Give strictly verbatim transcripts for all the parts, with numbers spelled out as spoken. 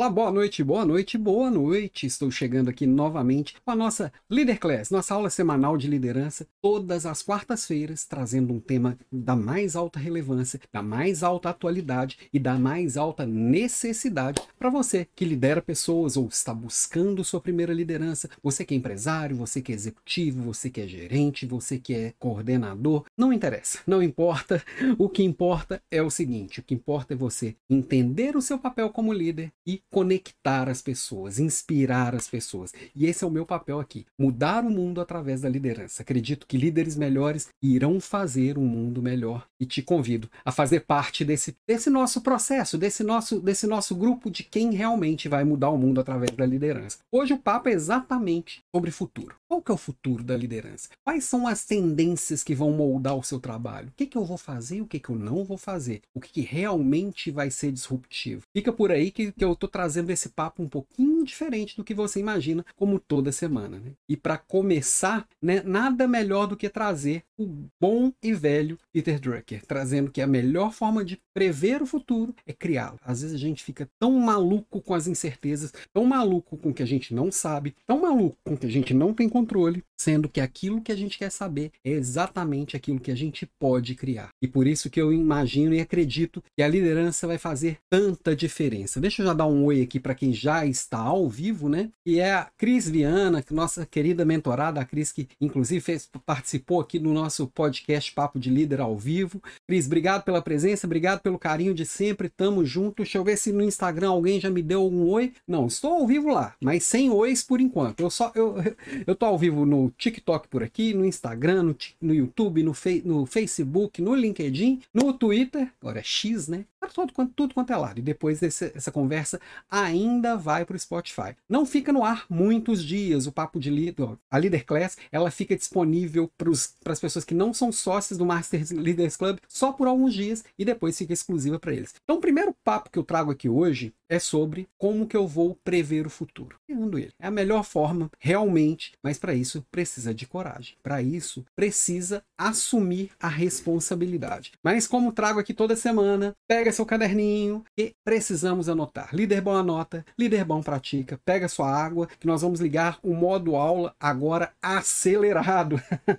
Olá, boa noite, boa noite, boa noite. Estou chegando aqui novamente com a nossa Leader Class, nossa aula semanal de liderança, todas as quartas-feiras, trazendo um tema da mais alta relevância, da mais alta atualidade e da mais alta necessidade para você que lidera pessoas ou está buscando sua primeira liderança, você que é empresário, você que é executivo, você que é gerente, você que é coordenador, não interessa, não importa. O que importa é o seguinte, o que importa é você entender o seu papel como líder e conectar as pessoas, inspirar as pessoas. E esse é o meu papel aqui, mudar o mundo através da liderança. Acredito que líderes melhores irão fazer um mundo melhor e te convido a fazer parte desse, desse nosso processo, desse nosso, desse nosso grupo de quem realmente vai mudar o mundo através da liderança. Hoje o papo é exatamente sobre futuro. Qual que é o futuro da liderança? Quais são as tendências que vão moldar o seu trabalho? O que, que eu vou fazer e o que, que eu não vou fazer? O que, que realmente vai ser disruptivo? Fica por aí que, que eu estou trazendo esse papo um pouquinho diferente do que você imagina, como toda semana. Né? E para começar, né, nada melhor do que trazer o bom e velho Peter Drucker, trazendo que a melhor forma de prever o futuro é criá-lo. Às vezes a gente fica tão maluco com as incertezas, tão maluco com o que a gente não sabe, tão maluco com o que a gente não tem controle, sendo que aquilo que a gente quer saber é exatamente aquilo que a gente pode criar. E por isso que eu imagino e acredito que a liderança vai fazer tanta diferença. Deixa eu já dar um oi aqui para quem já está ao vivo, né? E é a Cris Viana, nossa querida mentorada, a Cris que inclusive fez, participou aqui no nosso podcast Papo de Líder ao vivo. Cris, obrigado pela presença, obrigado pelo carinho de sempre, tamo junto. Deixa eu ver se no Instagram alguém já me deu um oi. Não, estou ao vivo lá, mas sem ois por enquanto. Eu só eu, eu tô ao vivo no TikTok por aqui, no Instagram, no, no YouTube, no, fei, no Facebook, no LinkedIn, no Twitter, agora é X, né? Tudo, tudo quanto é lado. E depois desse, essa conversa ainda vai para o Spotify. Não fica no ar muitos dias. O Papo de Líder, a Leader Class, ela fica disponível para as pessoas que não são sócios do Master Leaders Club só por alguns dias e depois fica exclusiva para eles. Então o primeiro papo que eu trago aqui hoje é sobre como que eu vou prever o futuro. Criando ele. É a melhor forma, realmente, mas para isso precisa de coragem. Para isso precisa assumir a responsabilidade. Mas como trago aqui toda semana, pega seu caderninho e precisamos anotar. Líder bom anota, líder bom pratica. Pega sua água que nós vamos ligar o modo aula agora acelerado.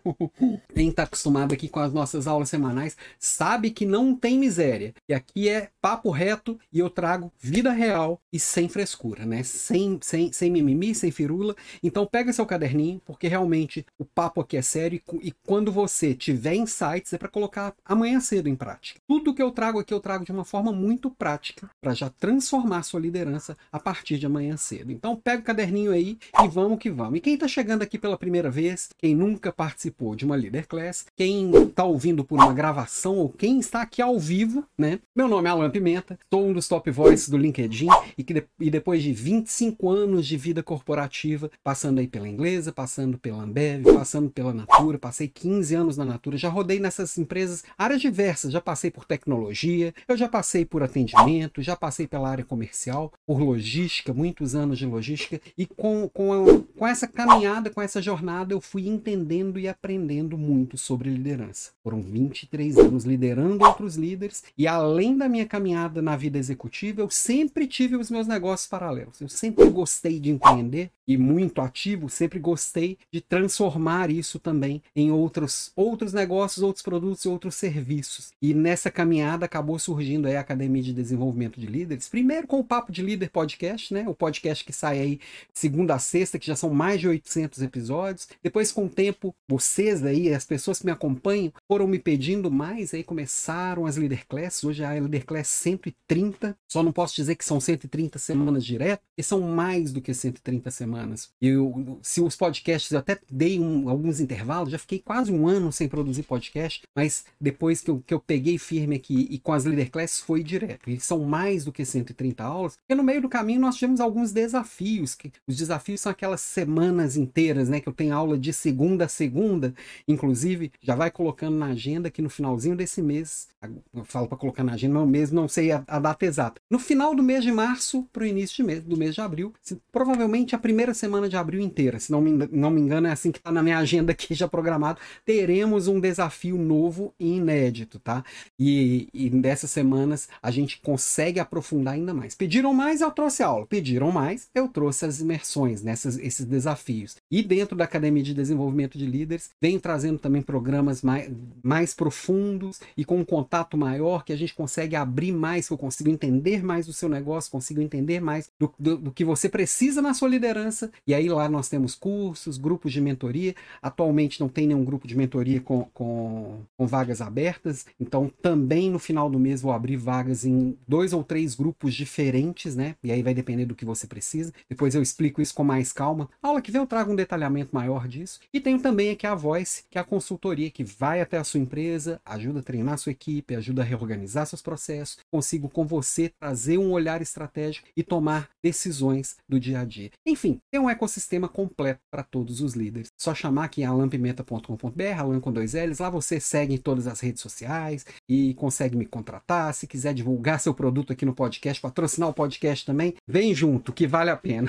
Quem está acostumado aqui com as nossas aulas semanais sabe que não tem miséria. E aqui é papo reto e eu trago vida real e sem frescura, né? Sem, sem, sem mimimi, sem firula. Então pega seu caderninho, porque realmente o papo aqui é sério e, e quando você tiver insights é para colocar amanhã cedo em prática. Tudo que eu trago aqui eu trago de uma forma muito prática para já transformar sua liderança a partir de amanhã cedo. Então pega o caderninho aí e vamos que vamos. E quem está chegando aqui pela primeira vez, quem nunca participou de uma Leader Class, quem está ouvindo por uma gravação ou quem está aqui ao vivo, né? Meu nome é Alan Pimenta, sou um dos top voices do LinkedIn e, que de, e depois de vinte e cinco anos de vida corporativa, passando aí pela Inglesa, passando pela Ambev, passando pela Natura, passei quinze anos na Natura, já rodei nessas empresas, áreas diversas, já passei por tecnologia, eu já passei por atendimento, já passei pela área comercial, por logística, muitos anos de logística, e com, com, a, com essa caminhada, com essa jornada, eu fui entendendo e aprendendo muito sobre liderança. Foram vinte e três anos liderando outros líderes, e além da minha caminhada na vida executiva, eu sempre tive os meus negócios paralelos. Eu sempre gostei de empreender, e muito ativo, sempre gostei de transformar isso também em outros, outros negócios, outros produtos e outros serviços. E nessa caminhada acabou surgindo aí a Academia de Desenvolvimento de Líderes, primeiro com o Papo de Líder Podcast, né? O podcast que sai aí segunda a sexta, que já são mais de oitocentos episódios. Depois, com o tempo, vocês aí, as pessoas que me acompanham, foram me pedindo mais, aí começaram as Leader Class. Hoje a Leader Class cento e trinta, só não posso dizer que são cento e trinta semanas direto, e são mais do que cento e trinta semanas. Eu, se os podcasts, eu até dei um, alguns intervalos, já fiquei quase um ano sem produzir podcast, mas depois que eu, que eu peguei firme aqui e com as Leader Class foi direto. E são mais do que cento e trinta aulas, porque no meio do caminho nós tivemos alguns desafios, que os desafios são aquelas semanas inteiras, né, que eu tenho aula de segunda a segunda, inclusive já vai colocando na agenda que no finalzinho desse mês, eu falo para colocar na agenda, mas mesmo não sei a, a data exata, no final do mês de março para o início de mês, do mês de abril, se, provavelmente a primeira primeira semana de abril inteira, se não me, não me engano, é assim que está na minha agenda aqui já programado, teremos um desafio novo e inédito, tá? E, e dessa semana semanas a gente consegue aprofundar ainda mais. Pediram mais, eu trouxe aula. Pediram mais, eu trouxe as imersões, nessas, esses desafios. E dentro da Academia de Desenvolvimento de Líderes, venho trazendo também programas mais, mais profundos e com um contato maior, que a gente consegue abrir mais, que eu consigo entender mais do seu negócio, consigo entender mais do, do, do que você precisa na sua liderança. E aí lá nós temos cursos, grupos de mentoria. Atualmente não tem nenhum grupo de mentoria com, com, com vagas abertas, então também no final do mês vou abrir vagas em dois ou três grupos diferentes, né? E aí vai depender do que você precisa. Depois eu explico isso com mais calma. A aula que vem eu trago um detalhamento maior disso. E tenho também aqui a Voice, que é a consultoria que vai até a sua empresa, ajuda a treinar a sua equipe, ajuda a reorganizar seus processos. Consigo com você trazer um olhar estratégico e tomar decisões do dia a dia. Enfim, tem um ecossistema completo para todos os líderes. Só chamar aqui em alan pimenta ponto com ponto b r, Alan com dois L's. Lá você segue em todas as redes sociais e consegue me contratar. Se quiser divulgar seu produto aqui no podcast, patrocinar o podcast também, vem junto, que vale a pena.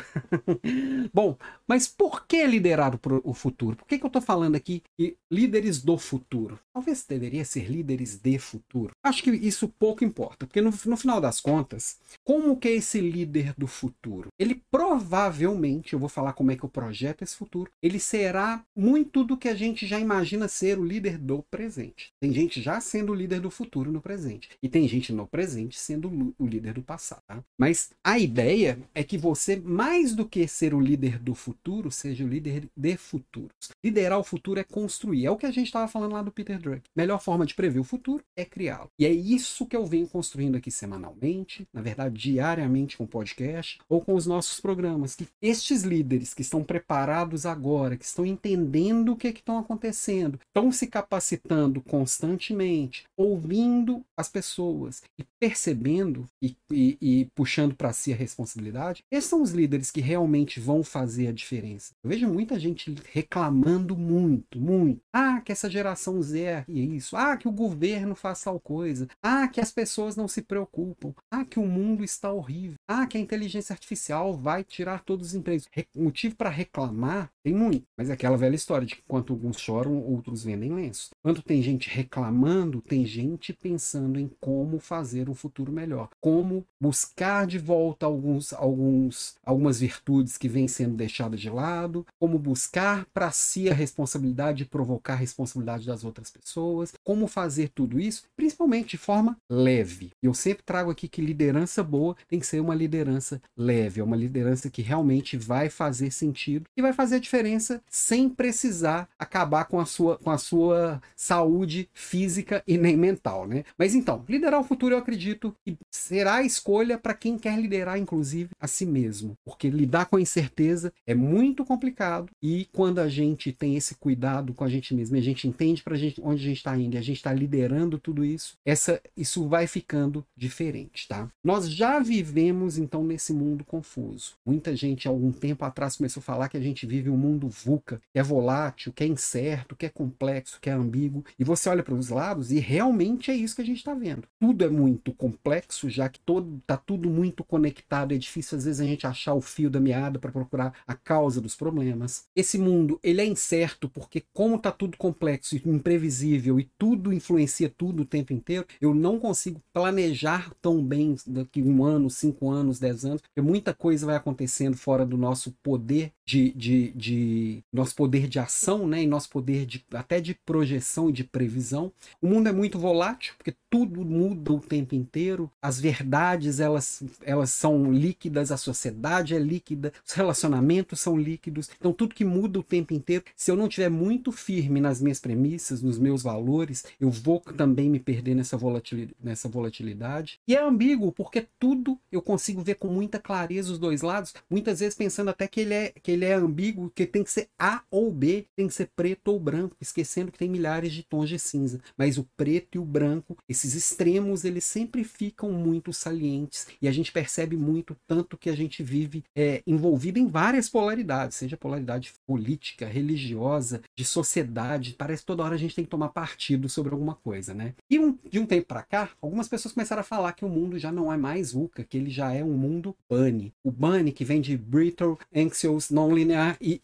Bom, mas por que liderar o, o futuro? Por que, que eu estou falando aqui de líderes do futuro? Talvez deveria ser líderes de futuro. Acho que isso pouco importa, porque no, no final das contas, como que é esse líder do futuro? Ele provavelmente, eu vou falar como é que eu projeto esse futuro, ele será muito do que a gente já imagina ser o líder do presente. Tem gente já sendo o líder do futuro no presente. E tem gente no presente sendo o líder do passado. Tá? Mas a ideia é que você, mais do que ser o líder do futuro, seja o líder de futuros. Liderar o futuro é construir. É o que a gente estava falando lá do Peter Drucker. Melhor forma de prever o futuro é criá-lo. E é isso que eu venho construindo aqui semanalmente, na verdade diariamente com o podcast ou com os nossos programas. Que estes líderes que estão preparados agora, que estão entendendo o que estão acontecendo, estão se capacitando constantemente, ouvindo as pessoas e percebendo e, e, e puxando para si a responsabilidade, esses são os líderes que realmente vão fazer a diferença. Eu vejo muita gente reclamando muito, muito. Ah, que essa geração Z é isso. Ah, que o governo faz tal coisa. Ah, que as pessoas não se preocupam. Ah, que o mundo está horrível. Ah, que a inteligência artificial vai tirar todos os empregos. Re- motivo para reclamar tem muito. Mas é aquela velha história de que enquanto alguns choram, outros vendem lenços. Quando tem gente reclamando, tem gente pensando em como fazer um futuro melhor. Como buscar de volta alguns, alguns, algumas virtudes que vêm sendo deixadas de lado. Como buscar para si a responsabilidade de provocar a responsabilidade das outras pessoas. Como fazer tudo isso, principalmente de forma leve. E eu sempre trago aqui que liderança boa tem que ser uma liderança leve. É uma liderança que realmente vai fazer sentido e vai fazer a diferença sem precisar acabar com a sua, com a sua saúde física e nem mental, né? Mas então, liderar o futuro eu acredito que será a escolha para quem quer liderar, inclusive, a si mesmo. Porque lidar com a incerteza é muito complicado e quando a gente tem esse cuidado com a gente mesmo, e a gente entende para gente onde a gente está indo e a gente está liderando tudo isso, essa, isso vai ficando diferente, tá? Nós já vivemos, então, nesse mundo confuso. Muita gente, há algum tempo atrás, começou a falar que a gente vive um mundo VUCA, que é volátil, que é incerto, que é complexo, que é ambíguo. E você olha para os lados e realmente é isso que a gente está vendo. Tudo é muito complexo, já que todo, tá tudo muito conectado. É difícil, às vezes, a gente achar o fio da meada para procurar a causa dos problemas. Esse mundo, ele é incerto porque, como tá tudo complexo e imprevisível e tudo influencia tudo o tempo inteiro, eu não consigo planejar tão bem daqui um ano, cinco anos, dez anos, porque muita coisa vai acontecendo fora do nosso poder de, de, de nosso poder de ação, né? E nosso poder de, até de projeção e de previsão. O mundo é muito volátil, porque tudo muda o tempo inteiro, as verdades elas, elas são líquidas, a sociedade é líquida, os relacionamentos são líquidos, então tudo que muda o tempo inteiro, se eu não estiver muito firme nas minhas premissas, nos meus valores, eu vou também me perder nessa volatilidade, nessa volatilidade. E é ambíguo, porque tudo eu consigo ver com muita clareza os dois lados, muitas vezes pensando até que ele é, que ele é ambíguo, que tem que ser A ou B, tem que ser preto ou branco, esquecendo que tem milhares de tons de cinza, mas o preto e o branco, esses extremos, eles sempre ficam muito salientes, e a gente percebe muito tanto que a gente vive é, envolvido em várias polaridades, seja polaridade política, religiosa, de sociedade, parece que toda hora a gente tem que tomar partido sobre alguma coisa, né? E um, de um tempo para cá, algumas pessoas começaram a falar que o mundo já não é mais VUCA, que ele já é um mundo bunny. O bunny, que vem de Brittle, Anxious, Non-Linear e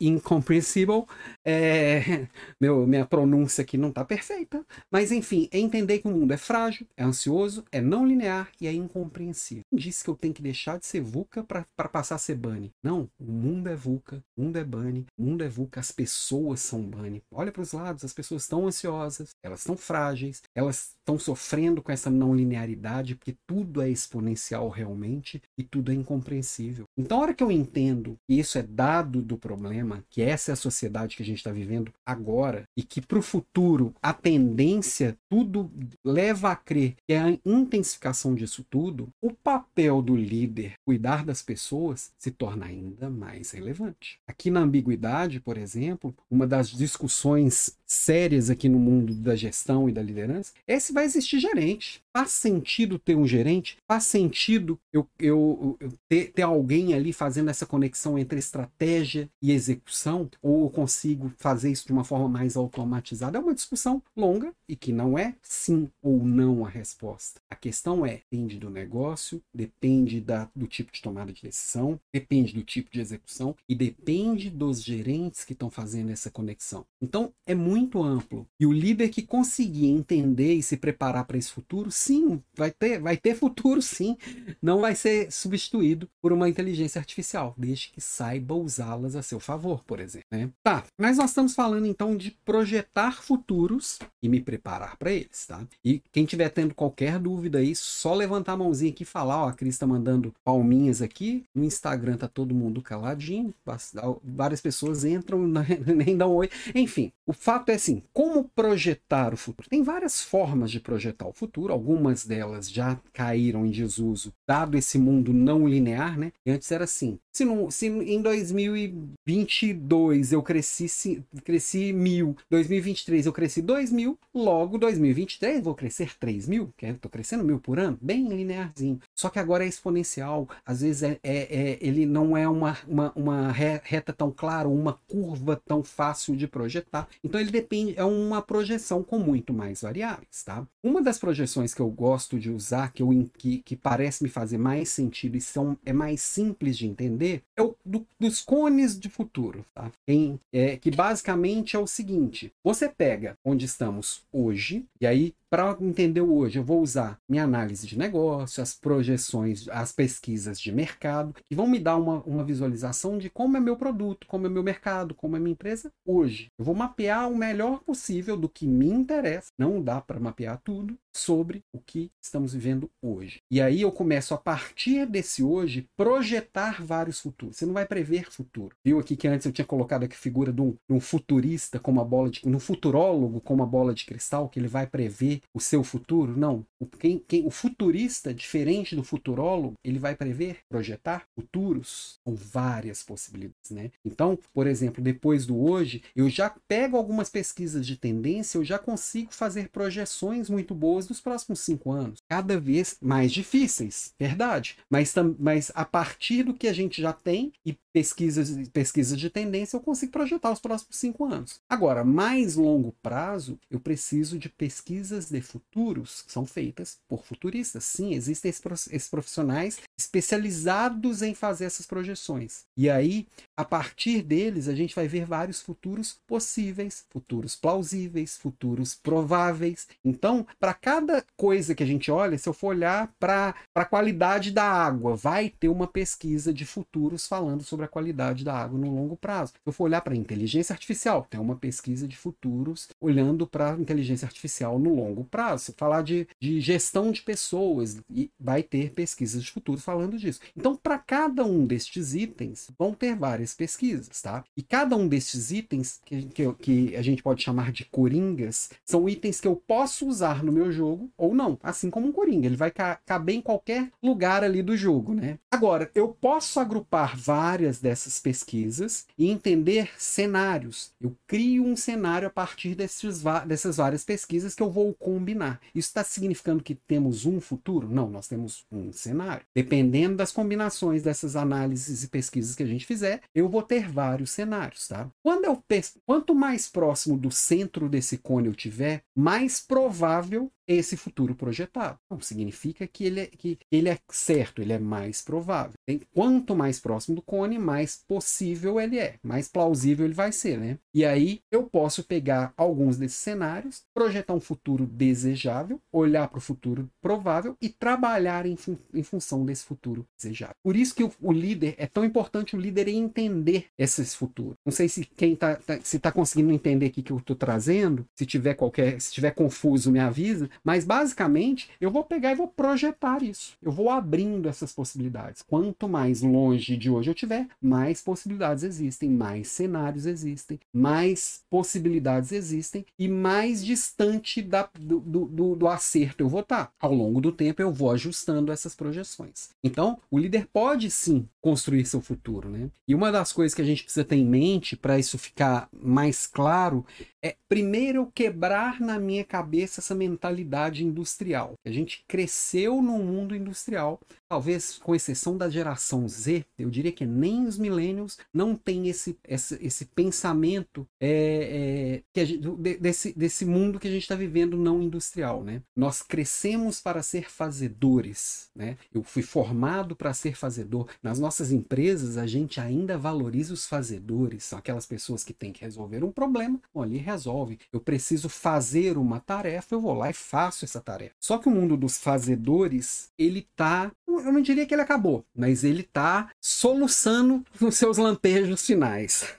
incomprehensible. É, meu, minha pronúncia aqui não está perfeita. Mas, enfim, é entender que o mundo é frágil, é ansioso, é não linear e é incompreensível. Não disse que eu tenho que deixar de ser VUCA para passar a ser Bunny. Não, o mundo é VUCA, o mundo é Bunny, o mundo é VUCA, as pessoas são Bunny. Olha para os lados, as pessoas estão ansiosas, elas estão frágeis, elas estão sofrendo com essa não linearidade, porque tudo é exponencial realmente e tudo é incompreensível. Então, a hora que eu entendo que isso é dado do problema, que essa é a sociedade que a gente está vivendo agora e que para o futuro a tendência, tudo leva a crer que é a intensificação disso tudo, o papel do líder cuidar das pessoas se torna ainda mais relevante. Aqui na ambiguidade, por exemplo, uma das discussões sérias aqui no mundo da gestão e da liderança é se vai existir gerente. Faz sentido ter um gerente? Faz sentido eu, eu, eu ter, ter alguém ali fazendo essa conexão entre estratégia e execução? Ou eu consigo fazer isso de uma forma mais automatizada? É uma discussão longa e que não é sim ou não a resposta. A questão é, depende do negócio, depende da, do tipo de tomada de decisão, depende do tipo de execução e depende dos gerentes que estão fazendo essa conexão. Então, é muito amplo. E o líder que conseguir entender e se preparar para esse futuro, sim, vai ter, vai ter futuro, sim. Não vai ser substituído por uma inteligência artificial, desde que saiba usá-las a seu favor, por exemplo. Né? Tá, mas nós estamos falando então de projetar futuros e me preparar para eles, tá? E quem tiver tendo qualquer dúvida aí, só levantar a mãozinha aqui e falar, ó, a Cris tá mandando palminhas aqui, no Instagram tá todo mundo caladinho, várias pessoas entram, nem dão oi, enfim. O fato é assim, como projetar o futuro? Tem várias formas de projetar o futuro, algumas delas já caíram em desuso, dado esse mundo não linear, né? E antes era assim, se, não, se em dois mil e vinte e dois eu cresci, cresci mil, dois mil e vinte e três eu cresci dois mil, logo dois mil e vinte e três vou crescer três mil, que é, tô crescendo mil por ano, bem linearzinho. Só que agora é exponencial, às vezes é, é, é, ele não é uma, uma, uma reta tão clara, uma curva tão fácil de projetar. Então ele depende, é uma projeção com muito mais variáveis, tá? Uma das projeções que eu gosto de usar, que, eu, que, que parece me fazer mais sentido e são, é mais simples de entender, é o do, dos cones de futuro, tá? Em, é, que basicamente é o seguinte, você pega onde estamos hoje, e aí para entender o hoje, eu vou usar minha análise de negócio, as projeções, as pesquisas de mercado, que vão me dar uma, uma visualização de como é meu produto, como é meu mercado, como é minha empresa hoje. Eu vou mapear o melhor possível do que me interessa, não dá para mapear tudo, sobre o que estamos vivendo hoje. E aí eu começo, a partir desse hoje, projetar vários futuros. Você não vai prever futuro. Viu aqui que antes eu tinha colocado aqui a figura de um, de um futurista com uma bola de... um futurólogo com uma bola de cristal, que ele vai prever o seu futuro? Não. O, quem, quem, o futurista, diferente do futurólogo, ele vai prever, projetar futuros com várias possibilidades, né? Então, por exemplo, depois do hoje, eu já pego algumas pesquisas de tendência, eu já consigo fazer projeções muito boas dos próximos cinco anos. Cada vez mais difíceis, verdade. Mas, mas a partir do que a gente já tem e pesquisas, pesquisas de tendência, eu consigo projetar os próximos cinco anos. Agora, mais longo prazo, eu preciso de pesquisas de futuros que são feitas por futuristas. Sim, existem esses profissionais especializados em fazer essas projeções. E aí, a partir deles, a gente vai ver vários futuros possíveis, futuros plausíveis, futuros prováveis. Então, para cada coisa que a gente olha, se eu for olhar para a qualidade da água, vai ter uma pesquisa de futuros falando sobre a qualidade da água no longo prazo. Se eu for olhar para a inteligência artificial, tem uma pesquisa de futuros olhando para a inteligência artificial no longo prazo. Se eu falar de, de gestão de pessoas, vai ter pesquisas de futuros falando disso. Então, para cada um destes itens, vão ter várias pesquisas, tá? E cada um destes itens, que, que, que a gente pode chamar de coringas, são itens que eu posso usar no meu jogo ou não. Assim como um coringa, ele vai ca caber em qualquer lugar ali do jogo, né? Agora, eu posso agrupar várias dessas pesquisas e entender cenários. Eu crio um cenário a partir desses, dessas várias pesquisas que eu vou combinar. Isso está significando que temos um futuro? Não, nós temos um cenário. Dependendo das combinações dessas análises e pesquisas que a gente fizer, eu vou ter vários cenários, tá? Quando eu Quanto mais próximo do centro desse cone eu tiver, mais provável esse futuro projetado. Não significa que ele é, que ele é certo, ele é mais provável. Tem, quanto mais próximo do cone, mais possível ele é, mais plausível ele vai ser, né? E aí eu posso pegar alguns desses cenários, projetar um futuro desejável, olhar para o futuro provável e trabalhar em, fun em função desse futuro desejável. Por isso que o, o líder, é tão importante o líder entender esses futuros. Não sei se quem tá, tá se tá conseguindo entender aqui que eu estou trazendo, se tiver qualquer, se tiver confuso, me avisa, mas basicamente eu vou pegar e vou projetar isso. Eu vou abrindo essas possibilidades. Quanto mais longe de hoje eu tiver, mais possibilidades existem, mais cenários existem, mais possibilidades existem e mais distante da, do, do, do acerto eu vou estar. Ao longo do tempo eu vou ajustando essas projeções. Então, o líder pode sim construir seu futuro, né? E uma das coisas que a gente precisa ter em mente para isso ficar mais claro é, primeiro, eu quebrar na minha cabeça essa mentalidade industrial. A gente cresceu num mundo industrial, talvez com exceção da geração Z, eu diria que nem os millennials não têm esse, esse, esse pensamento é, é, que a gente, desse, desse mundo que a gente está vivendo não industrial, né? Nós crescemos para ser fazedores, né? Eu fui formado para ser fazedor. Nas nossas empresas, a gente ainda valoriza os fazedores, são aquelas pessoas que têm que resolver um problema, bom, ali resolve. Eu preciso fazer uma tarefa, eu vou lá e faço essa tarefa. Só que o mundo dos fazedores, ele tá, eu não diria que ele acabou, mas ele tá soluçando nos seus lampejos finais.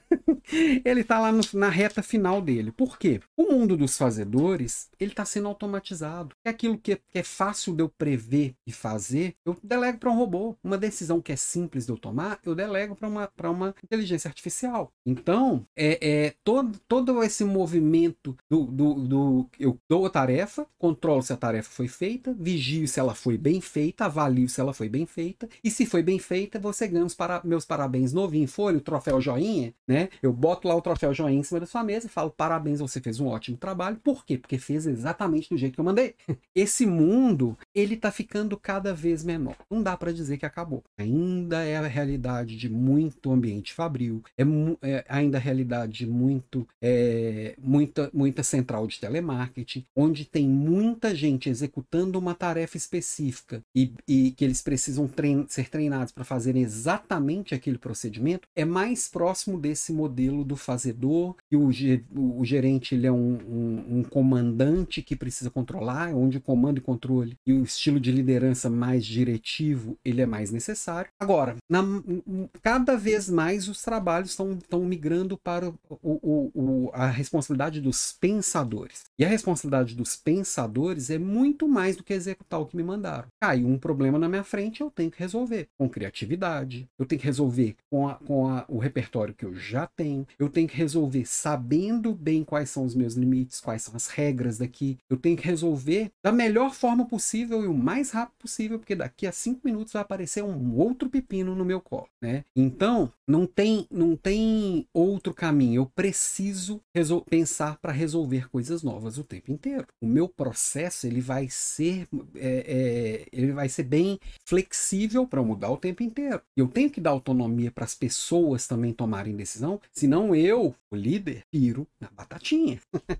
Ele tá lá no, na reta final dele. Por quê? O mundo dos fazedores, ele tá sendo automatizado. É aquilo que é, que é fácil de eu prever e fazer, eu delego para um robô. Uma decisão que é simples de eu tomar, eu delego para uma, para uma inteligência artificial. Então, é, é todo, todo esse movimento do, do, do... Eu dou a tarefa, controlo se a tarefa foi feita, vigio se ela foi bem feita, avalio se ela foi bem feita, e se foi bem feita, você ganha os para, meus parabéns novinho em folha, o troféu joinha, né? Eu boto lá o troféu joinha em cima da sua mesa e falo, parabéns, você fez um ótimo trabalho. Por quê? Porque fez exatamente do jeito que eu mandei. Esse mundo, ele tá ficando cada vez menor. Não dá para dizer que acabou. Ainda é a realidade de muito ambiente fabril, é, é ainda a realidade de muito, é, muita, muita central de telemarketing, onde tem muita gente executando uma tarefa específica e, e que eles precisam trein ser treinados para fazerem exatamente aquele procedimento, é mais próximo desse modelo do fazedor, que o, o gerente ele é um, um, um comandante que precisa controlar, onde o comando e controle e o estilo de liderança mais diretivo ele é mais necessário. Agora, na, cada vez mais os trabalhos estão migrando para o, o, o, a responsabilidade dos pensadores. E a responsabilidade dos pensadores é muito mais do que executar o que me mandaram. Caiu um problema na minha frente, eu tenho que resolver com criatividade, eu tenho que resolver com, a, com a, o repertório que eu já tenho, eu tenho que resolver sabendo bem quais são os meus limites, quais são as regras daqui, eu tenho que resolver da melhor forma possível e o mais rápido possível, porque daqui a cinco minutos vai aparecer um outro pepino no meu colo, né? Então, não tem, não tem outro caminho, eu preciso pensar para resolver coisas novas o tempo inteiro. O meu processo, ele vai ser, é, é, ele vai ser bem flexível para mudar o tempo inteiro. Eu tenho que dar autonomia para as pessoas também tomarem decisão, senão eu, o líder, piro na batatinha.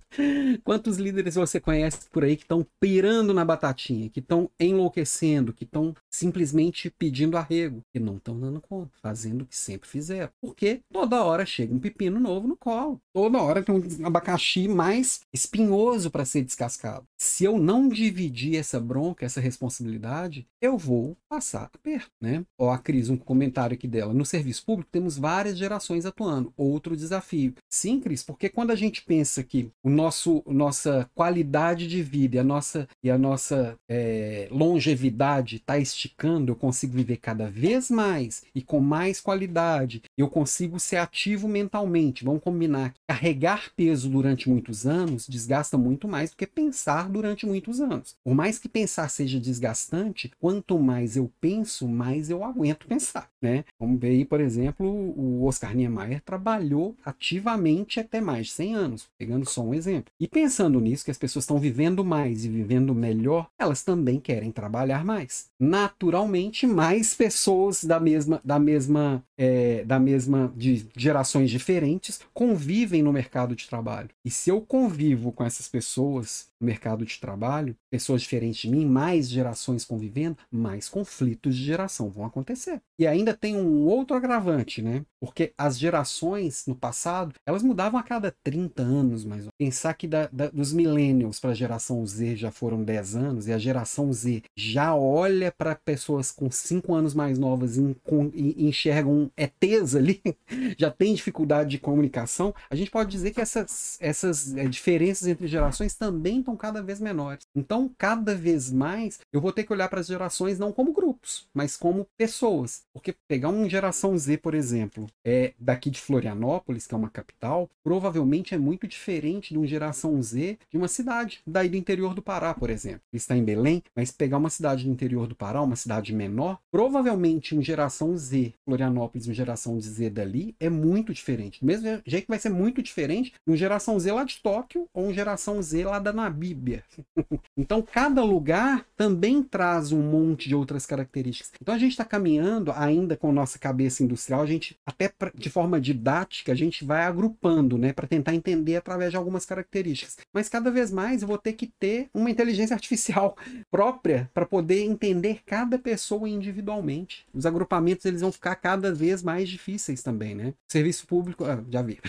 Quantos líderes você conhece por aí que estão pirando na batatinha, que estão enlouquecendo, que estão simplesmente pedindo arrego, que não estão dando conta, fazendo o que sempre fizeram? Porque toda hora chega um pepino novo no colo, toda hora tem um abacaxi mais espinhoso para ser descascado. Se eu não dividir essa bronca, essa responsabilidade, eu vou passar aperto, né? Ó, a Cris, um comentário aqui dela. No serviço público temos várias gerações atuando. Outro desafio. Sim, Cris, porque quando a gente pensa que o nosso, nossa qualidade de vida e a nossa, e a nossa é, longevidade está esticando, eu consigo viver cada vez mais e com mais qualidade, eu consigo ser ativo mentalmente. Vamos combinar que carregar peso durante muitos anos desgasta muito mais do que pensar durante muitos anos. Por mais que pensar seja desgastante, quanto mais eu penso, mais eu aguento pensar, né? Vamos ver aí, por exemplo, o Oscar Niemeyer trabalhou ativamente até mais de cem anos, pegando só um exemplo. E pensando nisso, que as pessoas estão vivendo mais e vivendo melhor, elas também querem trabalhar mais. Naturalmente, mais pessoas da mesma, da mesma, é, da mesma, de gerações diferentes convivem no mercado de trabalho. E se eu convivo com essas pessoas no mercado de trabalho, pessoas diferentes de mim, mais gerações convivendo, mais conflitos de geração vão acontecer. E ainda tem um outro agravante, né? Porque as gerações no passado, elas mudavam a cada trinta anos, mais ou menos. Pensar que da, da, dos millennials para a geração Z já foram dez anos, e a geração Z já olha para pessoas com cinco anos mais novas e, e enxergam E Tês ali, já tem dificuldade de comunicação, a gente pode dizer que essas, essas é, diferenças entre gerações também estão cada vez menores. Então, cada vez mais, eu vou ter que olhar para as gerações não como grupos, mas como pessoas. Porque pegar uma geração Z, por exemplo, é daqui de Florianópolis, que é uma capital, provavelmente é muito diferente de uma geração Z de uma cidade, daí do interior do Pará, por exemplo. Ele está em Belém, mas pegar uma cidade do interior do Pará, uma cidade menor, provavelmente uma geração Z, Florianópolis, uma geração Z dali, é muito diferente. Do mesmo jeito que vai ser muito diferente de uma geração Z lá de Tóquio ou uma geração Z lá da Namíbia. Então, cada lugar também traz um monte de outras características. Então, a gente está caminhando ainda com nossa cabeça industrial, a gente, até pra, de forma didática, a gente vai agrupando, né, para tentar entender através de algumas características. Mas cada vez mais eu vou ter que ter uma inteligência artificial própria para poder entender cada pessoa individualmente. Os agrupamentos eles vão ficar cada vez mais difíceis também, né? Serviço público, ah, já vi.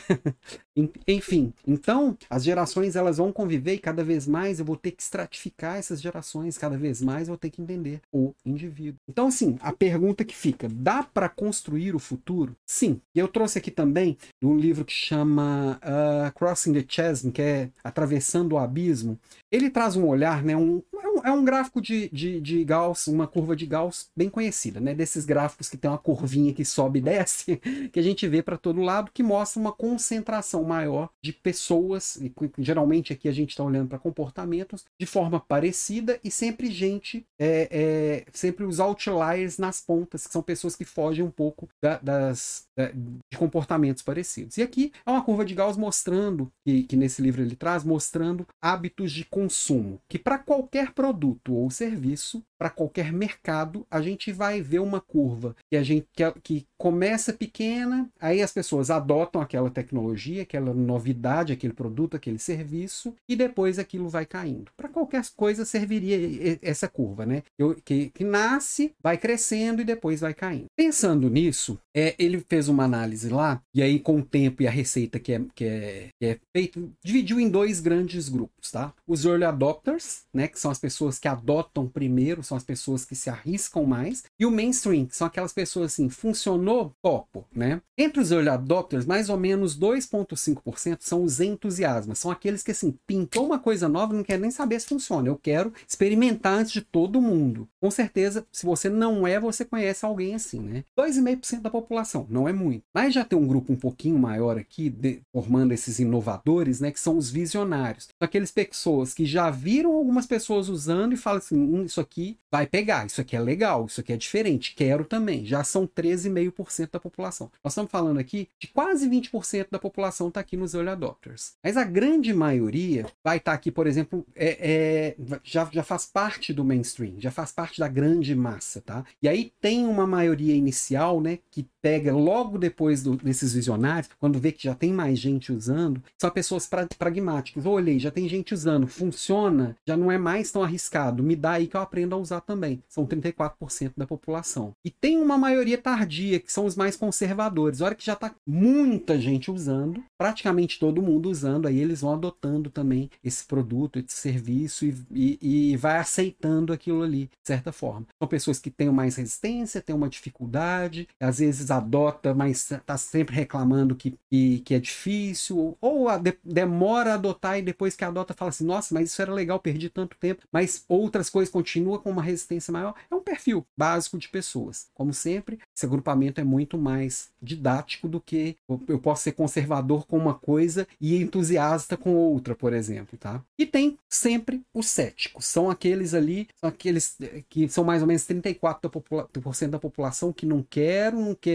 Enfim, então as gerações elas vão conviver e cada vez mais eu vou ter que estratificar essas gerações, cada vez mais eu vou ter que entender o indivíduo. Então, assim, a pergunta que fica, dá para construir o futuro? Sim. E eu trouxe aqui também um livro que chama uh, Crossing the Chasm, que é Atravessando o Abismo. Ele traz um olhar, né, um, é um gráfico de, de, de Gauss, uma curva de Gauss bem conhecida, né, desses gráficos que tem uma curvinha que sobe e desce, que a gente vê para todo lado, que mostra uma concentração maior de pessoas, e geralmente aqui a gente está olhando para comportamentos de forma parecida e sempre gente, é, é, sempre os outliers nas pontas, que são pessoas que fogem um pouco da, das, da, de comportamentos parecidos. E aqui é uma curva de Gauss mostrando, que, que nesse livro ele traz, mostrando hábitos de consumo, que para qualquer produto ou serviço, para qualquer mercado, a gente vai ver uma curva que a gente que, que começa pequena, aí as pessoas adotam aquela tecnologia, aquela novidade, aquele produto, aquele serviço, e depois aquilo vai caindo. Para qualquer coisa serviria essa curva, né? Que, que nasce, vai crescendo e depois vai caindo. Pensando nisso, é, ele fez uma análise lá, e aí com o tempo e a receita que é, que é, que é feito, dividiu em dois grandes grupos, tá? Os early adopters, né, que são as pessoas que adotam primeiro, são as pessoas que se arriscam mais, e o mainstream, que são aquelas pessoas assim, funcionou, topo, né? Entre os early adopters, mais ou menos dois vírgula cinco por cento são os entusiasmas, são aqueles que assim, pintou uma coisa nova, não quer nem saber se funciona, eu quero experimentar antes de todo mundo. Com certeza, se você não é, você conhece alguém assim, né? dois vírgula cinco por cento da população, não é muito. Mas já tem um grupo um pouquinho maior aqui, de, formando esses inovadores, né, que são os visionários. São aqueles pessoas que já viram algumas pessoas usando e falam assim, hum, isso aqui vai pegar, isso aqui é legal, isso aqui é diferente, quero também. Já são treze vírgula cinco por cento da população. Nós estamos falando aqui de quase vinte por cento da população está aqui nos early adopters. Mas a grande maioria vai estar tá aqui, por exemplo, é, é, já, já faz parte do mainstream, já faz parte da grande massa, tá? E aí tem uma maioria inicial, né, que pega logo depois do, desses visionários, quando vê que já tem mais gente usando, são pessoas pra, pragmáticas. Eu olhei, já tem gente usando, funciona, já não é mais tão arriscado, me dá aí que eu aprendo a usar também. São trinta e quatro por cento da população. E tem uma maioria tardia, que são os mais conservadores. A hora que já tá muita gente usando, praticamente todo mundo usando, aí eles vão adotando também esse produto, esse serviço e, e, e vai aceitando aquilo ali, de certa forma. São pessoas que têm mais resistência, têm uma dificuldade, às vezes adota, mas tá sempre reclamando que, que, que é difícil, ou a de, demora a adotar e depois que adota fala assim, nossa, mas isso era legal, perdi tanto tempo, mas outras coisas continuam com uma resistência maior. É um perfil básico de pessoas. Como sempre, esse agrupamento é muito mais didático do que eu posso ser conservador com uma coisa e entusiasta com outra, por exemplo, tá? E tem sempre os céticos, são aqueles ali, são aqueles que são mais ou menos trinta e quatro por cento da população que não quero, não quero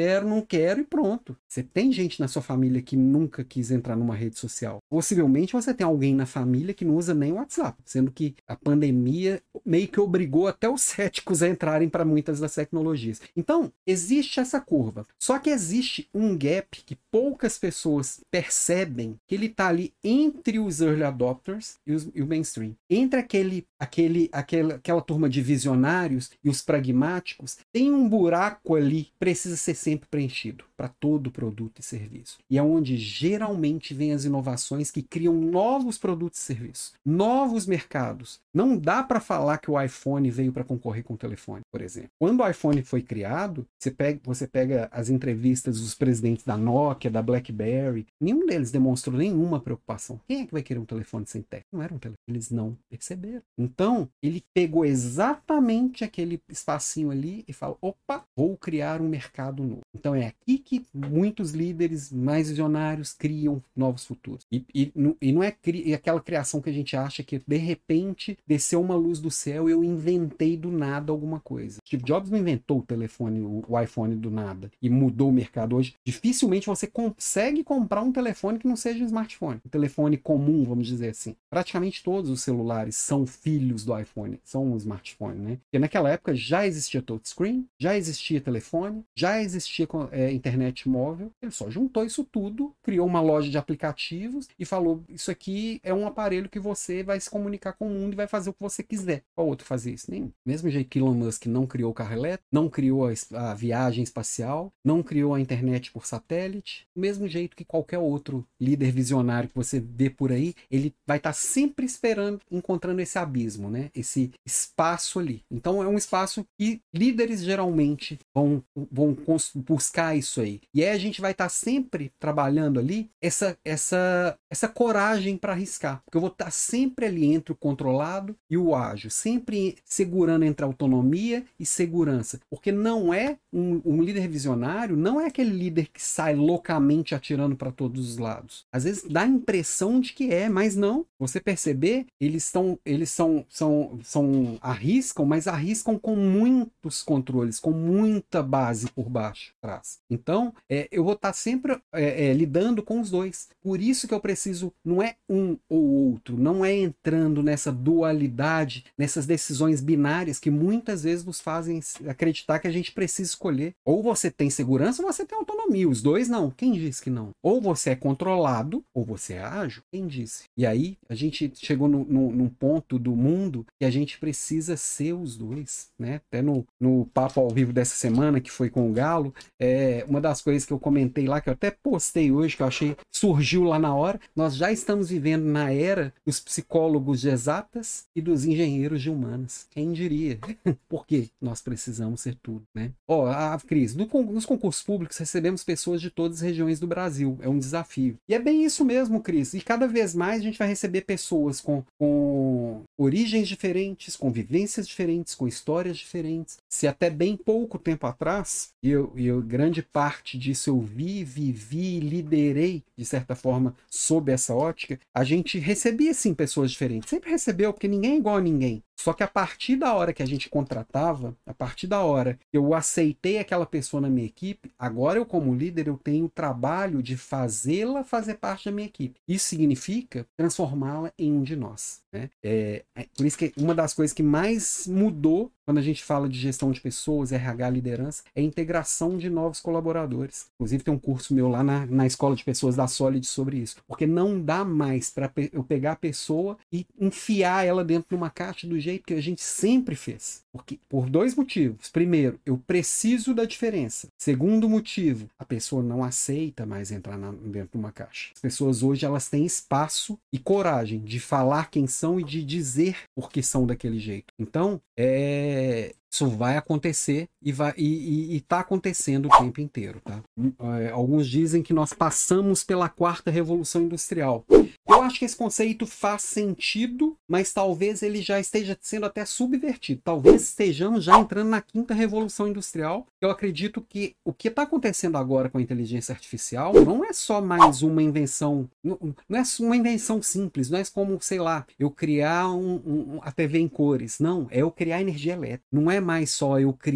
quero, não quero e pronto. Você tem gente na sua família que nunca quis entrar numa rede social. Possivelmente você tem alguém na família que não usa nem o WhatsApp, sendo que a pandemia meio que obrigou até os céticos a entrarem para muitas das tecnologias. Então, existe essa curva. Só que existe um gap que poucas pessoas percebem, que ele está ali entre os early adopters e, os, e o mainstream. Entre aquele, aquele, aquela, aquela turma de visionários e os pragmáticos, tem um buraco ali que precisa ser sempre preenchido para todo produto e serviço. E é onde geralmente vem as inovações que criam novos produtos e serviços, novos mercados. Não dá para falar que o iPhone veio para concorrer com o telefone, por exemplo. Quando o iPhone foi criado, você pega, você pega as entrevistas dos presidentes da Nokia, da BlackBerry, nenhum deles demonstrou nenhuma preocupação. Quem é que vai querer um telefone sem tecla? Não era um telefone. Eles não perceberam. Então, ele pegou exatamente aquele espacinho ali e falou, opa, vou criar um mercado novo. Então é aqui que muitos líderes mais visionários criam novos futuros. E, e, e não é cri, aquela criação que a gente acha que de repente desceu uma luz do céu e eu inventei do nada alguma coisa. Steve Jobs não inventou o telefone, o, o iPhone do nada e mudou o mercado. Hoje, dificilmente você consegue comprar um telefone que não seja um smartphone. Um telefone comum, vamos dizer assim. Praticamente todos os celulares são filhos do iPhone, são um smartphone, né? Porque naquela época já existia touchscreen, já existia telefone, já existia é, internet móvel. Ele só juntou isso tudo, criou uma loja de aplicativos e falou, isso aqui é um aparelho que você vai se comunicar com o mundo e vai fazer o que você quiser. Qual outro fazia isso? Nem. Mesmo jeito que Elon Musk não criou o carro elétrico, não criou a, a viagem espacial, não criou a internet por satélite, do mesmo jeito que qualquer outro líder visionário que você vê por aí, ele vai estar sempre esperando, encontrando esse abismo, né? Esse espaço ali. Então é um espaço que líderes geralmente vão, vão buscar isso aí. E aí a gente vai estar sempre trabalhando ali essa, essa, essa coragem para arriscar. Porque eu vou estar sempre ali entre o controlado e o ágil, sempre segurando entre autonomia e segurança. Porque não é um, um líder visionário, não é aquele líder que sai loucamente atirando para todos os lados. Às vezes dá a impressão de que é, mas não. Você perceber, eles estão, eles são, são, são arriscam, mas arriscam com muitos controles, com muita base por baixo, atrás. Então, é, eu vou estar sempre é, é, lidando com os dois. Por isso que eu preciso, não é um ou outro, não é entrando nessa dualidade, nessas decisões binárias que muitas vezes nos fazem acreditar que a gente precisa escolher. Ou você tem segurança ou você tem autonomia. Os dois não. Quem disse que não? Ou você é controlado ou você é ágil. Quem disse? E aí a gente chegou no, no, num ponto do mundo que a gente precisa ser os dois, né? Até no, no papo ao vivo dessa semana, que foi com o Galo, é, uma das coisas que eu comentei lá, que eu até postei hoje, que eu achei, surgiu lá na hora, nós já estamos vivendo na era dos psicólogos de exatas e dos engenheiros de humanas. Quem diria? Por quê? Nós precisamos ser tudo, né? Ó, oh, a Cris, no, nos concursos públicos recebemos pessoas de todas as regiões do Brasil. É um desafio. E é bem isso mesmo, Cris. E cada vez mais a gente vai receber pessoas com, com origens diferentes, com vivências diferentes, com histórias diferentes. Se até bem pouco tempo atrás, e eu, eu, grande parte disso eu vi, vivi, liderei, de certa forma, sob essa ótica, a gente recebia, sim, pessoas diferentes. Sempre recebeu, porque ninguém é igual a ninguém. Só que a partir da hora que a gente contratava, a partir da hora que eu aceitei aquela pessoa na minha equipe, agora eu como líder eu tenho o trabalho de fazê-la fazer parte da minha equipe. Isso significa transformá-la em um de nós, né? É, é, por isso que uma das coisas que mais mudou quando a gente fala de gestão de pessoas, R H, liderança, é a integração de novos colaboradores. Inclusive tem um curso meu lá na, na Escola de Pessoas da Solid sobre isso. Porque não dá mais para pe- eu pegar a pessoa e enfiar ela dentro de uma caixa do jeito que a gente sempre fez. Porque, por dois motivos. Primeiro, eu preciso da diferença. Segundo motivo, a pessoa não aceita mais entrar na, dentro de uma caixa. As pessoas hoje elas têm espaço e coragem de falar quem são e de dizer por que são daquele jeito. Então, é... isso vai acontecer e vai e, e, e tá acontecendo o tempo inteiro, tá? É, alguns dizem que nós passamos pela quarta revolução industrial. Eu acho que esse conceito faz sentido, mas talvez ele já esteja sendo até subvertido. Talvez estejamos já entrando na quinta revolução industrial. Eu acredito que o que está acontecendo agora com a inteligência artificial não é só mais uma invenção, não, não é uma invenção simples, não é como, sei lá, eu criar um, um, a T V em cores. Não, é eu criar energia elétrica. Não é mais só eu criar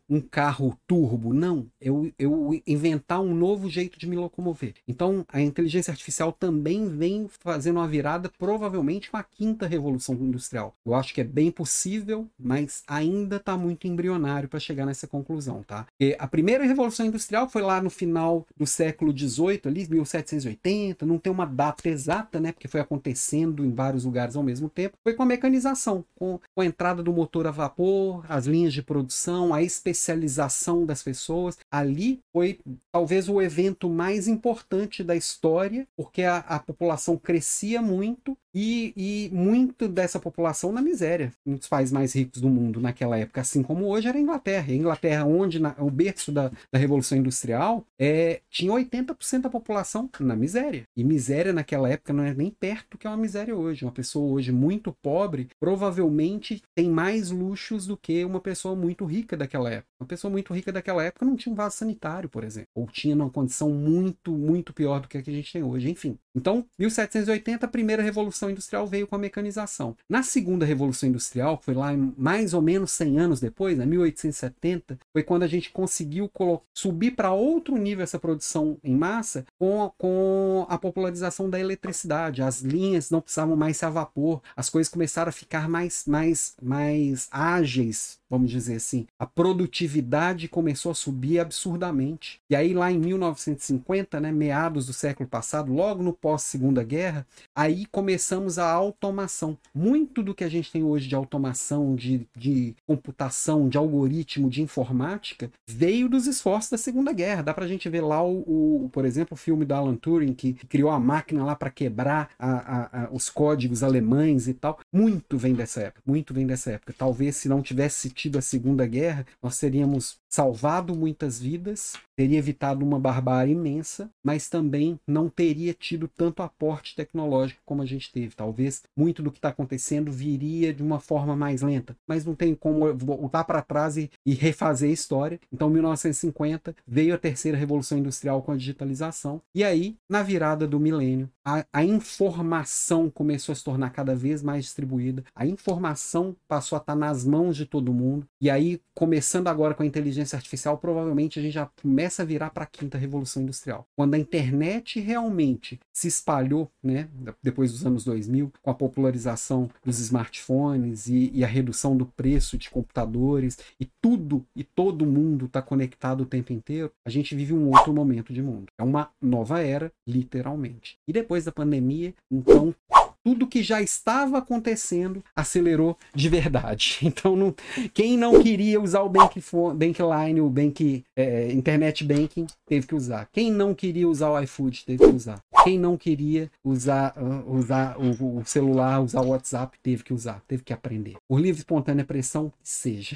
um carro turbo, não. Eu, eu inventar um novo jeito de me locomover. Então, a inteligência artificial também vem fazendo uma virada, provavelmente com a quinta revolução industrial. Eu acho que é bem possível, mas ainda está muito embrionário para chegar nessa conclusão, tá? E a primeira revolução industrial foi lá no final do século dezoito, ali, mil setecentos e oitenta, não tem uma data exata, né? Porque foi acontecendo em vários lugares ao mesmo tempo. Foi com a mecanização, com, com a entrada do motor a vapor, as linhas de produção, a especialização das pessoas. Ali foi talvez o evento mais importante da história, porque a, a população crescia muito e, e muito dessa população na miséria, um dos países mais ricos do mundo naquela época, assim como hoje era a Inglaterra. A Inglaterra, onde na, o berço da, da Revolução Industrial, é, tinha oitenta por cento da população na miséria. E miséria naquela época não é nem perto do que é uma miséria hoje. Uma pessoa hoje muito pobre provavelmente tem mais luxos do que uma pessoa muito rica daquela época. Uma pessoa muito rica daquela época não tinha um vaso sanitário, por exemplo, ou tinha numa condição muito, muito pior do que a que a gente tem hoje, enfim. Então, mil setecentos e oitenta, a primeira Revolução Industrial veio com a mecanização. Na segunda Revolução Industrial, que foi lá mais ou menos cem anos depois, né, mil oitocentos e setenta, foi quando a gente conseguiu subir para outro nível essa produção em massa com a, com a popularização da eletricidade. As linhas não precisavam mais ser a vapor, as coisas começaram a ficar mais, mais, mais ágeis, vamos dizer assim. A produtividade começou a subir absurdamente. E aí lá em mil novecentos e cinquenta, né, meados do século passado, logo no pós-segunda guerra, aí começamos a automação. Muito do que a gente tem hoje de automação, de, de computação, de algoritmo, de informática, veio dos esforços da Segunda Guerra. Dá pra gente ver lá, o, o por exemplo, o filme da Alan Turing, que criou a máquina lá para quebrar a, a, a, os códigos alemães e tal. Muito vem dessa época, muito vem dessa época. Talvez se não tivesse tido a Segunda Guerra, nós teríamos salvado muitas vidas, teria evitado uma barbárie imensa, mas também não teria tido tanto aporte tecnológico como a gente teve. Talvez muito do que está acontecendo viria de uma forma mais lenta, mas não tem como voltar para trás e, e refazer a história. Então, em mil novecentos e cinquenta, veio a terceira Revolução Industrial com a digitalização, e aí, na virada do milênio, a, a informação começou a se tornar cada vez mais distribuída, a informação passou a estar nas mãos de todo mundo, e aí, começando agora com a inteligência artificial, provavelmente a gente já começa a virar para a quinta revolução industrial. Quando a internet realmente se espalhou, né, depois dos anos dois mil, com a popularização dos smartphones e, e a redução do preço de computadores, e tudo e todo mundo está conectado o tempo inteiro, a gente vive um outro momento de mundo. É uma nova era, literalmente. E depois da pandemia, então, tudo que já estava acontecendo acelerou de verdade. Então, não, quem não queria usar o Bank, Bankline, o Bank, é, Internet Banking, teve que usar. Quem não queria usar o iFood, teve que usar. Quem não queria usar, uh, usar o, o celular, usar o WhatsApp, teve que usar, teve que aprender. Por livre e espontânea pressão, seja.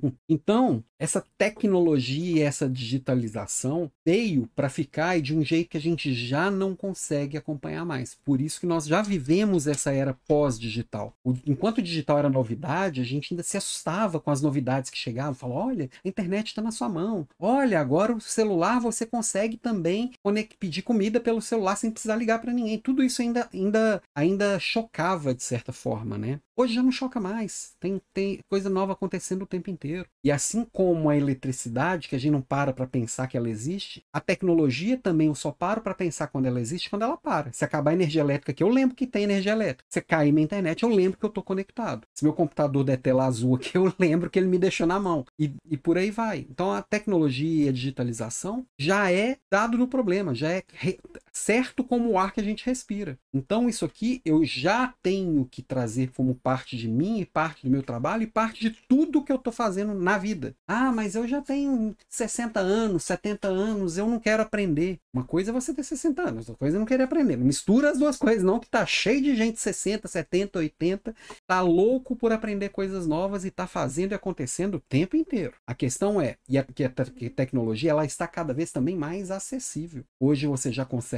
Então, essa tecnologia e essa digitalização veio para ficar e de um jeito que a gente já não consegue acompanhar mais. Por isso que nós já vivemos essa era pós-digital. Enquanto o digital era novidade, a gente ainda se assustava com as novidades que chegavam. Falava, olha, a internet está na sua mão. Olha, agora o celular você consegue também pedir comida pelo celular sem precisar ligar para ninguém. Tudo isso ainda, ainda, ainda chocava de certa forma, né? Hoje já não choca mais. Tem, tem coisa nova acontecendo o tempo inteiro. E assim como a eletricidade, que a gente não para para pensar que ela existe, a tecnologia também eu só paro para pensar quando ela existe, quando ela para. Se acabar a energia elétrica aqui, eu lembro que tem energia elétrica. Se cair minha internet, eu lembro que eu estou conectado. Se meu computador der tela azul aqui, eu lembro que ele me deixou na mão. E, e por aí vai. Então a tecnologia e a digitalização já é dado do problema, já é re... certo como o ar que a gente respira. Então isso aqui eu já tenho que trazer como parte de mim e parte do meu trabalho e parte de tudo que eu estou fazendo na vida. Ah, mas eu já tenho sessenta anos, setenta anos, eu não quero aprender. Uma coisa é você ter sessenta anos, outra coisa é não querer aprender. Mistura as duas coisas, não, que tá cheio de gente de sessenta, setenta, oitenta, tá louco por aprender coisas novas e tá fazendo e acontecendo o tempo inteiro. A questão é, e a, que a, te- que a tecnologia ela está cada vez também mais acessível. Hoje você já consegue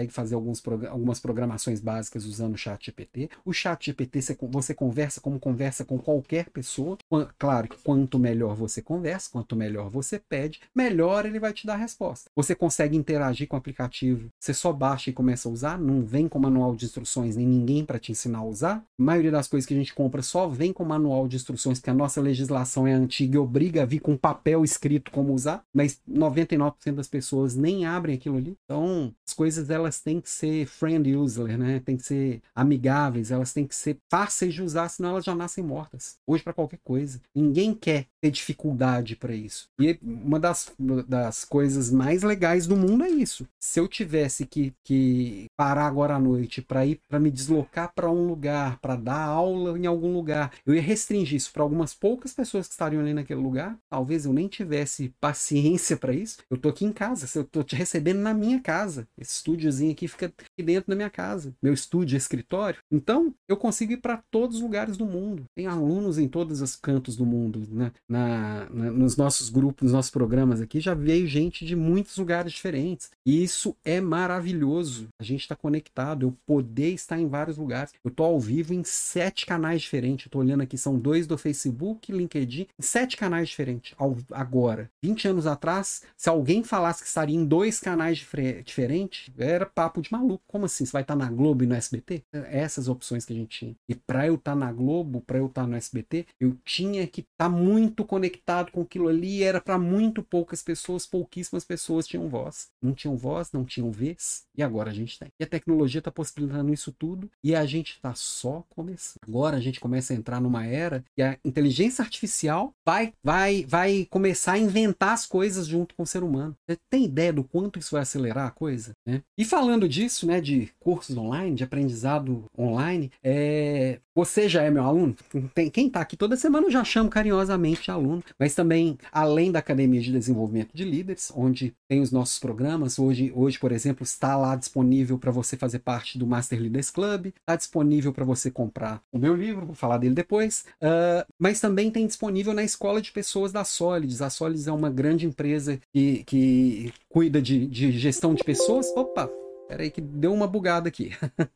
consegue fazer alguns prog- algumas programações básicas usando o chat G P T. O chat G P T você, você conversa como conversa com qualquer pessoa. Claro que quanto melhor você conversa, quanto melhor você pede, melhor ele vai te dar a resposta. Você consegue interagir com o aplicativo, você só baixa e começa a usar, não vem com manual de instruções nem ninguém para te ensinar a usar. A maioria das coisas que a gente compra só vem com manual de instruções, porque a nossa legislação é antiga e obriga a vir com papel escrito como usar, mas noventa e nove por cento das pessoas nem abrem aquilo ali. Então, as coisas elas têm que ser friend user, né? Tem que ser amigáveis, elas têm que ser fáceis de usar, senão elas já nascem mortas. Hoje, para qualquer coisa. Ninguém quer ter dificuldade para isso. E uma das, das coisas mais legais do mundo é isso. Se eu tivesse que, que parar agora à noite para ir, para me deslocar para um lugar, para dar aula em algum lugar, eu ia restringir isso para algumas poucas pessoas que estariam ali naquele lugar. Talvez eu nem tivesse paciência para isso. Eu tô aqui em casa, eu tô te recebendo na minha casa. Esse estúdiozinho aqui fica aqui dentro da minha casa. Meu estúdio, escritório. Então, eu consigo ir para todos os lugares do mundo. Tem alunos em todos os cantos do mundo, né? Na, na, nos nossos grupos, nos nossos programas aqui, já veio gente de muitos lugares diferentes. E isso é maravilhoso. A gente está conectado, eu poder estar em vários lugares. Eu tô ao vivo em sete canais diferentes. Eu tô olhando aqui, são dois do Facebook, LinkedIn, sete canais diferentes. Ao, agora, vinte anos atrás, se alguém falasse que estaria em dois canais diferentes, era papo de maluco. Como assim? Você vai estar na Globo e no S B T? Essas opções que a gente tinha. E para eu estar na Globo, para eu estar no S B T, eu tinha que estar muito conectado com aquilo ali. Era para muito poucas pessoas, pouquíssimas pessoas tinham voz. Não tinham voz, não tinham vez. E agora a gente tem. E a tecnologia está possibilitando isso tudo. E a gente está só começando. Agora a gente começa a entrar numa era que a inteligência artificial vai, vai, vai começar a inventar as coisas junto com o ser humano. Você tem ideia do quanto isso vai acelerar a coisa? Né? E falando disso, né, de cursos online, de aprendizado online, é... você já é meu aluno? Tem... Quem está aqui toda semana eu já chamo carinhosamente de aluno, mas também, além da Academia de Desenvolvimento de Líderes, onde tem os nossos programas, hoje, hoje por exemplo, está lá disponível para você fazer parte do Master Leaders Club, está disponível para você comprar o meu livro, vou falar dele depois, uh, mas também tem disponível na Escola de Pessoas da Solids. A Solids é uma grande empresa que, que cuida de, de gestão de pessoas. Opa! Peraí que deu uma bugada aqui.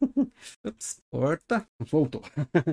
Ups, porta. Voltou.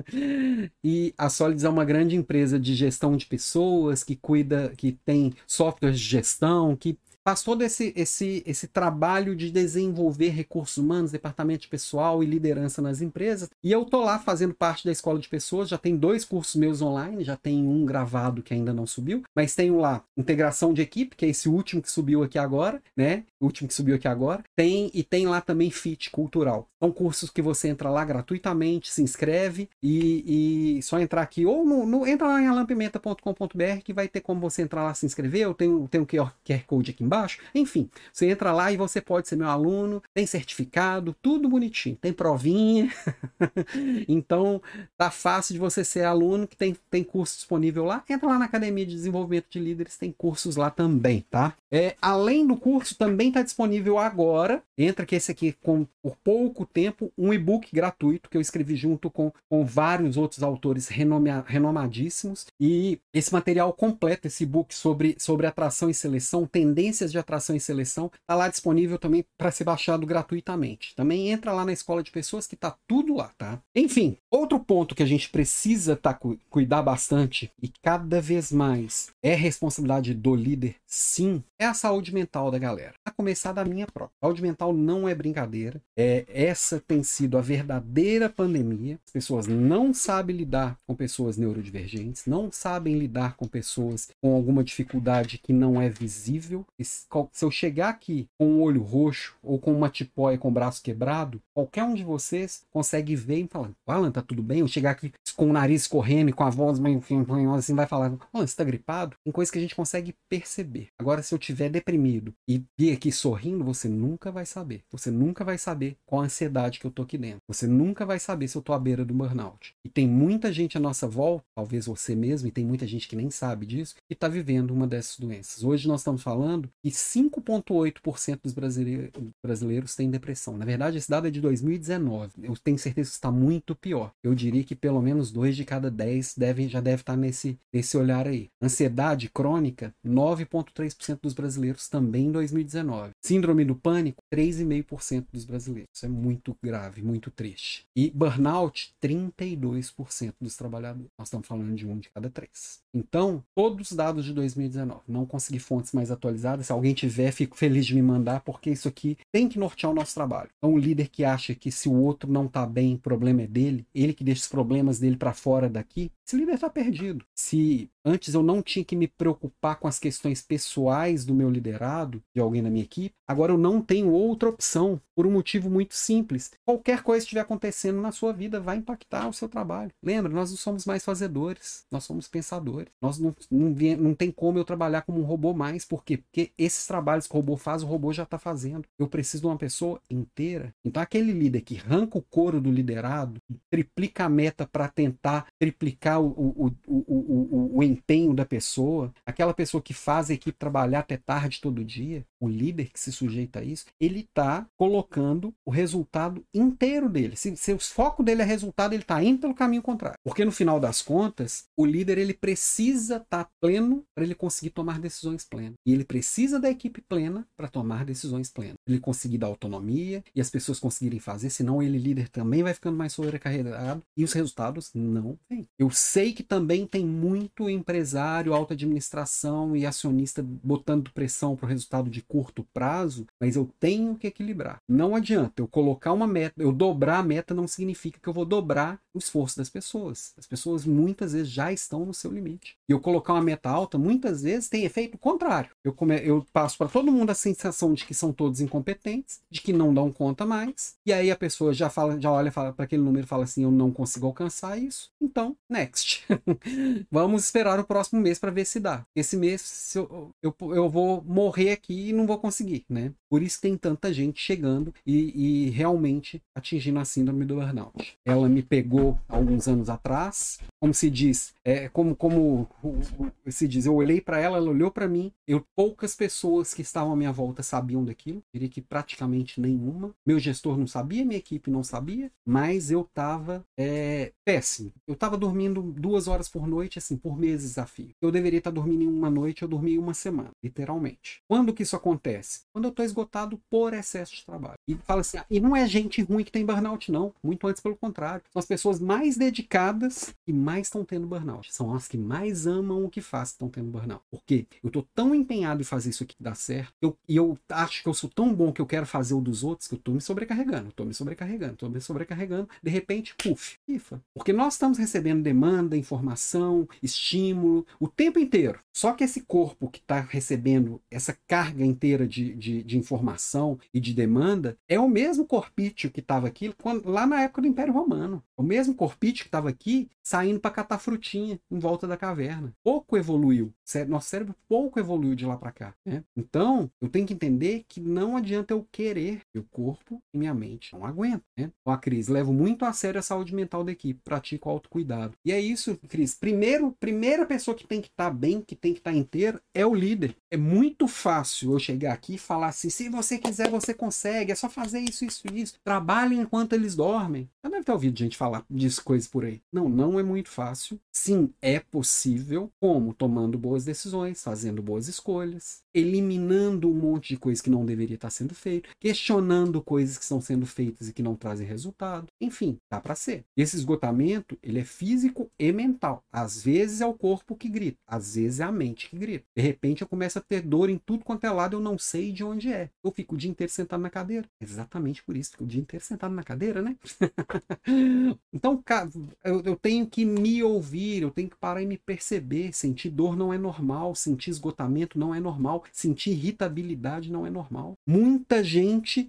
E a Solids é uma grande empresa de gestão de pessoas, que cuida, que tem softwares de gestão, que faz todo esse, esse, esse trabalho de desenvolver recursos humanos, departamento de pessoal e liderança nas empresas. E eu tô lá fazendo parte da Escola de Pessoas, já tem dois cursos meus online, já tem um gravado que ainda não subiu, mas tenho lá integração de equipe, que é esse último que subiu aqui agora, né? O último que subiu aqui agora. Tem, e tem lá também Fit Cultural. São cursos que você entra lá gratuitamente, se inscreve e, e só entrar aqui, ou no, no, entra lá em alan pimenta ponto com ponto b r que vai ter como você entrar lá, se inscrever. Eu tenho, tenho um Q R Code aqui embaixo. Enfim, você entra lá e você pode ser meu aluno, tem certificado, tudo bonitinho, tem provinha. Então, tá fácil de você ser aluno, que tem, tem curso disponível lá. Entra lá na Academia de Desenvolvimento de Líderes, tem cursos lá também, tá? É, além do curso, também está disponível agora, entra que esse aqui, com, por pouco tempo, um e-book gratuito que eu escrevi junto com, com vários outros autores renome, renomadíssimos. E esse material completo, esse e-book sobre, sobre atração e seleção, tendências de atração e seleção, está lá disponível também para ser baixado gratuitamente. Também entra lá na Escola de Pessoas que está tudo lá, tá? Enfim, outro ponto que a gente precisa tá, cu cuidar bastante e cada vez mais é responsabilidade do líder, sim, é a saúde mental da galera. A começar da minha própria. Saúde mental não é brincadeira. É, essa tem sido a verdadeira pandemia. As pessoas não sabem lidar com pessoas neurodivergentes, não sabem lidar com pessoas com alguma dificuldade que não é visível. Se eu chegar aqui com um olho roxo ou com uma tipóia com o braço quebrado, qualquer um de vocês consegue ver e falar: Alan, tá tudo bem? Eu chegar aqui com o nariz correndo e com a voz meio assim, vai falar: Alan, você tá gripado? Tem coisa que a gente consegue perceber. Agora, se eu estiver deprimido e vir aqui sorrindo, você nunca vai saber. Você nunca vai saber qual a ansiedade ansiedade que eu tô aqui dentro. Você nunca vai saber se eu tô à beira do burnout. E tem muita gente à nossa volta, talvez você mesmo, e tem muita gente que nem sabe disso, que está vivendo uma dessas doenças. Hoje nós estamos falando que cinco vírgula oito por cento dos brasileiros, brasileiros têm depressão. Na verdade, esse dado é de dois mil e dezenove. Eu tenho certeza que está muito pior. Eu diria que pelo menos dois de cada dez devem, já deve estar nesse, nesse olhar aí. Ansiedade crônica, nove vírgula três por cento dos brasileiros também em dois mil e dezenove. Síndrome do pânico, três vírgula cinco por cento dos brasileiros. Isso é muito grave, muito triste. E burnout, trinta e dois por cento dos trabalhadores. Nós estamos falando de um de cada três. Então, todos os dados de dois mil e dezenove. Não consegui fontes mais atualizadas. Se alguém tiver, fico feliz de me mandar, porque isso aqui tem que nortear o nosso trabalho. Então, o líder que acha que se o outro não está bem, o problema é dele, ele que deixa os problemas dele para fora daqui, esse líder está perdido. Se antes eu não tinha que me preocupar com as questões pessoais do meu liderado, de alguém da minha equipe, agora eu não tenho outra opção, por um motivo muito simples. Qualquer coisa que estiver acontecendo na sua vida vai impactar o seu trabalho. Lembra, nós não somos mais fazedores, nós somos pensadores. Nós não, não, não tem como eu trabalhar como um robô mais. Por quê? Porque esses trabalhos que o robô faz, o robô já está fazendo. Eu preciso de uma pessoa inteira. Então aquele líder que arranca o couro do liderado, triplica a meta para tentar triplicar o, o, o, o, o, o empenho da pessoa, aquela pessoa que faz a equipe trabalhar até tarde todo dia, o líder que se sujeita a isso, ele está colocando o resultado inteiro dele. Se, se o foco dele é resultado, ele está indo pelo caminho contrário. Porque no final das contas, o líder ele precisa estar pleno para ele conseguir tomar decisões plenas. E ele precisa da equipe plena para tomar decisões plenas. Ele conseguir dar autonomia e as pessoas conseguirem fazer, senão ele, líder, também vai ficando mais sobrecarregado e os resultados não vêm. Eu sei que também tem muito empresário, alta administração e acionista botando pressão para o resultado de curto prazo, mas eu tenho que equilibrar. Não adianta eu colocar uma meta, eu dobrar a meta não significa que eu vou dobrar o esforço das pessoas. As pessoas muitas vezes já estão no seu limite. E eu colocar uma meta alta, muitas vezes tem efeito contrário. Eu, come... eu passo para todo mundo a sensação de que são todos incompetentes, de que não dão conta mais, e aí a pessoa já fala, já olha para aquele número e fala assim, eu não consigo alcançar isso, então, next. Vamos esperar o próximo mês para ver se dá. Esse mês eu, eu, eu vou morrer aqui e não vou conseguir, né? Por isso tem tanta gente chegando e, e realmente atingindo a síndrome do burnout. Ela me pegou alguns anos atrás, como se diz, é, como, como se diz, eu olhei para ela, ela olhou para mim, eu, poucas pessoas que estavam à minha volta sabiam daquilo, diria que praticamente nenhuma. Meu gestor não sabia, minha equipe não sabia, mas eu estava é, péssimo. Eu estava dormindo duas horas por noite, assim, por meses desafio. Eu deveria estar dormindo em uma noite, eu dormi uma semana, literalmente. Quando que isso acontece? Quando eu estou esgotado por excesso de trabalho. E fala assim, ah, e não é gente ruim que tem burnout, não. Muito antes, pelo contrário. São as pessoas mais dedicadas e mais estão tendo burnout. São as que mais amam o que fazem que estão tendo burnout. Por quê? Eu estou tão empenhado em fazer isso aqui dar certo, eu, e eu acho que eu sou tão bom que eu quero fazer o dos outros, que eu estou me sobrecarregando, estou me sobrecarregando, estou me sobrecarregando, de repente, puf, pifa. Porque nós estamos recebendo demanda, informação, estímulo, o tempo inteiro. Só que esse corpo que está recebendo essa carga inteira de, de, de informação e de demanda é o mesmo corpício que estava aqui quando, lá na época do Império Romano. O mesmo corpício que estava aqui saindo para catar frutinha em volta da caverna. Pouco evoluiu. Nosso cérebro pouco evoluiu de lá para cá. Né? Então, eu tenho que entender que não adianta eu querer. Meu corpo e minha mente não aguentam. Né? Então, a Cris, levo muito a sério a saúde mental da equipe. Pratico autocuidado. E é isso, Cris. Primeiro, primeira pessoa que tem que estar bem, que tem que estar inteira, é o líder. É muito fácil eu chegar aqui e falar assim, se você quiser, você consegue. É só fazer isso, isso, isso. Trabalhem enquanto eles dormem. Já deve ter ouvido gente falar disso, coisas por aí. Não, não é muito fácil. Sim, é possível. Como? Tomando boas decisões, fazendo boas escolhas, eliminando um monte de coisas que não deveria estar sendo feito, questionando coisas que estão sendo feitas e que não trazem resultado. Enfim, dá para ser. Esse esgotamento, ele é físico e mental. Às vezes é o corpo que grita, às vezes é a mente que grita. De repente eu começo a ter dor em tudo quanto é lado, eu não sei de onde é. Eu fico o dia inteiro sentado na cadeira. Exatamente por isso, fico o dia inteiro sentado na cadeira, né? Então, eu, eu tenho que me ouvir, eu tenho que parar e me perceber. Sentir dor não é normal, sentir esgotamento não é normal, sentir irritabilidade não é normal. Muita gente tá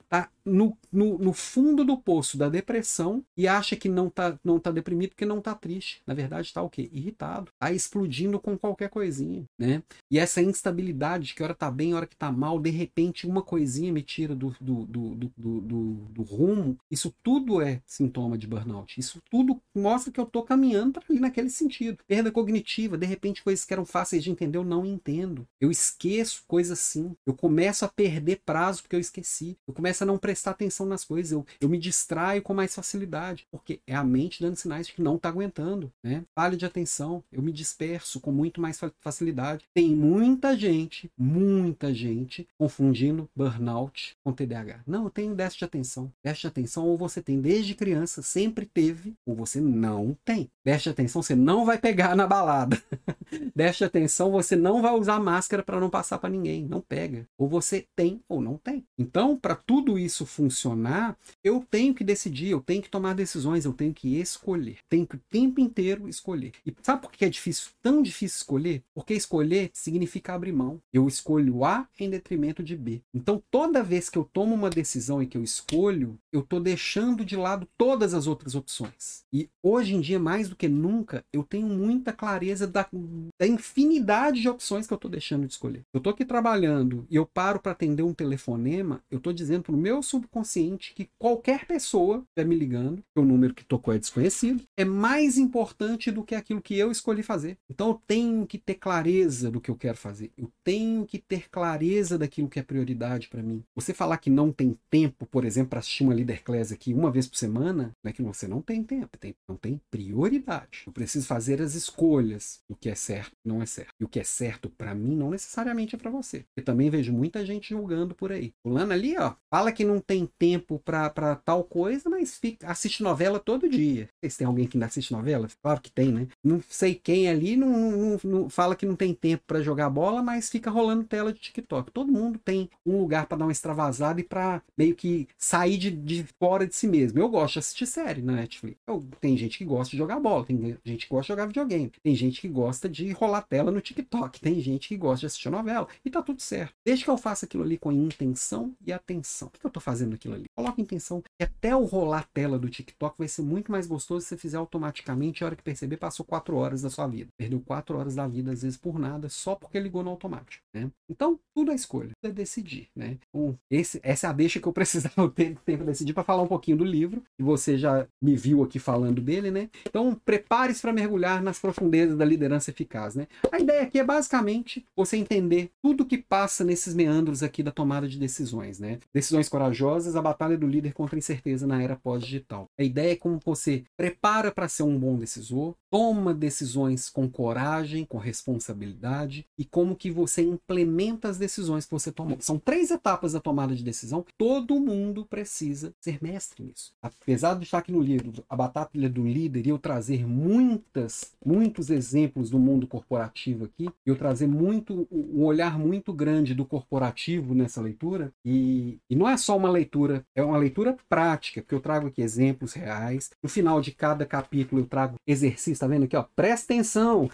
no, no, no fundo do poço da depressão e acha que não tá, não tá deprimido porque não tá triste. Na verdade, tá o quê? Irritado. Tá explodindo com qualquer coisinha, né? E essa instabilidade, que hora tá bem, hora que tá mal, de repente uma coisinha me tira do, do, do, do, do, do, do rumo. Isso tudo é sintoma de burnout. Isso tudo mostra que eu tô caminhando para ali naquele sentido. Perda cognitiva, de repente coisas que eram fáceis de entender, eu não entendo. Eu esqueço coisas assim. Eu começo a perder prazo porque eu esqueci. Eu começo a não prestar atenção nas coisas. Eu, eu me distraio com mais facilidade. Porque é a mente dando sinais de que não tá aguentando, né? Falha de atenção. Eu me disperso com muito mais facilidade. Tem muita gente, muita gente confundindo burnout com T D A H. Não, eu tenho déficit de atenção. Déficit de atenção ou você tem desde criança, sempre teve, ou você não tem. Déficit de atenção você não vai pegar na balada. Déficit de atenção você não vai usar máscara para não passar para ninguém. Não pega. Ou você tem ou não tem. Então, para tudo isso funcionar, eu tenho que decidir, eu tenho que tomar decisões, eu tenho que escolher. Tenho que o tempo inteiro escolher. E sabe por que é difícil, tão difícil escolher? Porque escolher significa abrir mão. Eu escolho A em detrimento de B. Então, toda vez que eu tomo uma decisão e que eu escolho, eu estou deixando de lado todas as outras opções. E hoje em dia, mais do que nunca, eu tenho muita clareza da, da infinidade de opções que eu estou deixando de escolher. Eu estou aqui trabalhando e eu paro para atender um telefonema, eu estou dizendo para o meu subconsciente que qualquer pessoa que estiver me ligando, que o número que tocou é desconhecido, é mais importante do que aquilo que eu escolhi fazer. Então eu tenho que ter clareza do que eu quero fazer. Eu tenho que ter clareza daquilo que é prioridade para mim. Você falar que não tem tempo, por exemplo, para assistir uma Leader Class aqui uma vez por semana, não é que você não tem tempo, tem, não tem prioridade. Eu preciso fazer as escolhas do que é certo e não é certo. E o que é certo para mim não necessariamente é para você. Eu também vejo muita gente julgando por aí. Fulano ali, ó, fala que não tem tempo para tal coisa, mas fica, assiste novela todo dia. Não sei se tem alguém que ainda assiste novela? Claro que tem, né? Não sei quem ali não, não, não fala que não tem tempo para jogar bola, mas fica rolando tela de TikTok. Todo mundo tem um lugar para dar uma extravasada e para meio que sair de, de fora de si mesmo. Eu gosto de assistir série na Netflix. Eu, tem gente que gosta de jogar bola, tem gente que gosta de jogar videogame, tem gente que gosta de rolar tela no TikTok, tem gente que gosta de assistir novela, e tá tudo certo. Desde que eu faça aquilo ali com intenção e atenção. Por que eu tô fazendo aquilo ali? Coloca intenção, que até o rolar tela do TikTok vai ser muito mais gostoso se você fizer automaticamente, e a hora que perceber, passou quatro horas da sua vida. Perdeu quatro horas da vida, às vezes por nada, só porque ligou no automático, né? Então, tudo é escolha, tudo é decidir, né? Então, esse, essa é a deixa que eu precisava ter tempo de decidir para falar um pouquinho do livro, e você já me viu aqui falando dele, né? Então, prepare-se para mergulhar nas profundezas da liderança eficaz, né? A ideia aqui é basicamente você entender tudo que passa nesses meandros aqui da tomada de decisões, né? Decisões corajosas, a batalha do líder contra a incerteza na era pós-digital. A ideia é como você prepara para ser um bom decisor, toma decisões com coragem, com responsabilidade, e como que você implementa as decisões que você tomou. São três etapas da tomada de decisão. Todo mundo precisa ser mestre nisso. Apesar de estar aqui no livro, a batalha do líder, e eu trazer muitas, muitos exemplos do mundo corporativo aqui, eu trazer muito, um olhar muito grande do corporativo nessa leitura, e, e não é só uma leitura, é uma leitura prática, porque eu trago aqui exemplos reais. No final de cada capítulo eu trago exercícios, tá vendo aqui, ó? Presta atenção!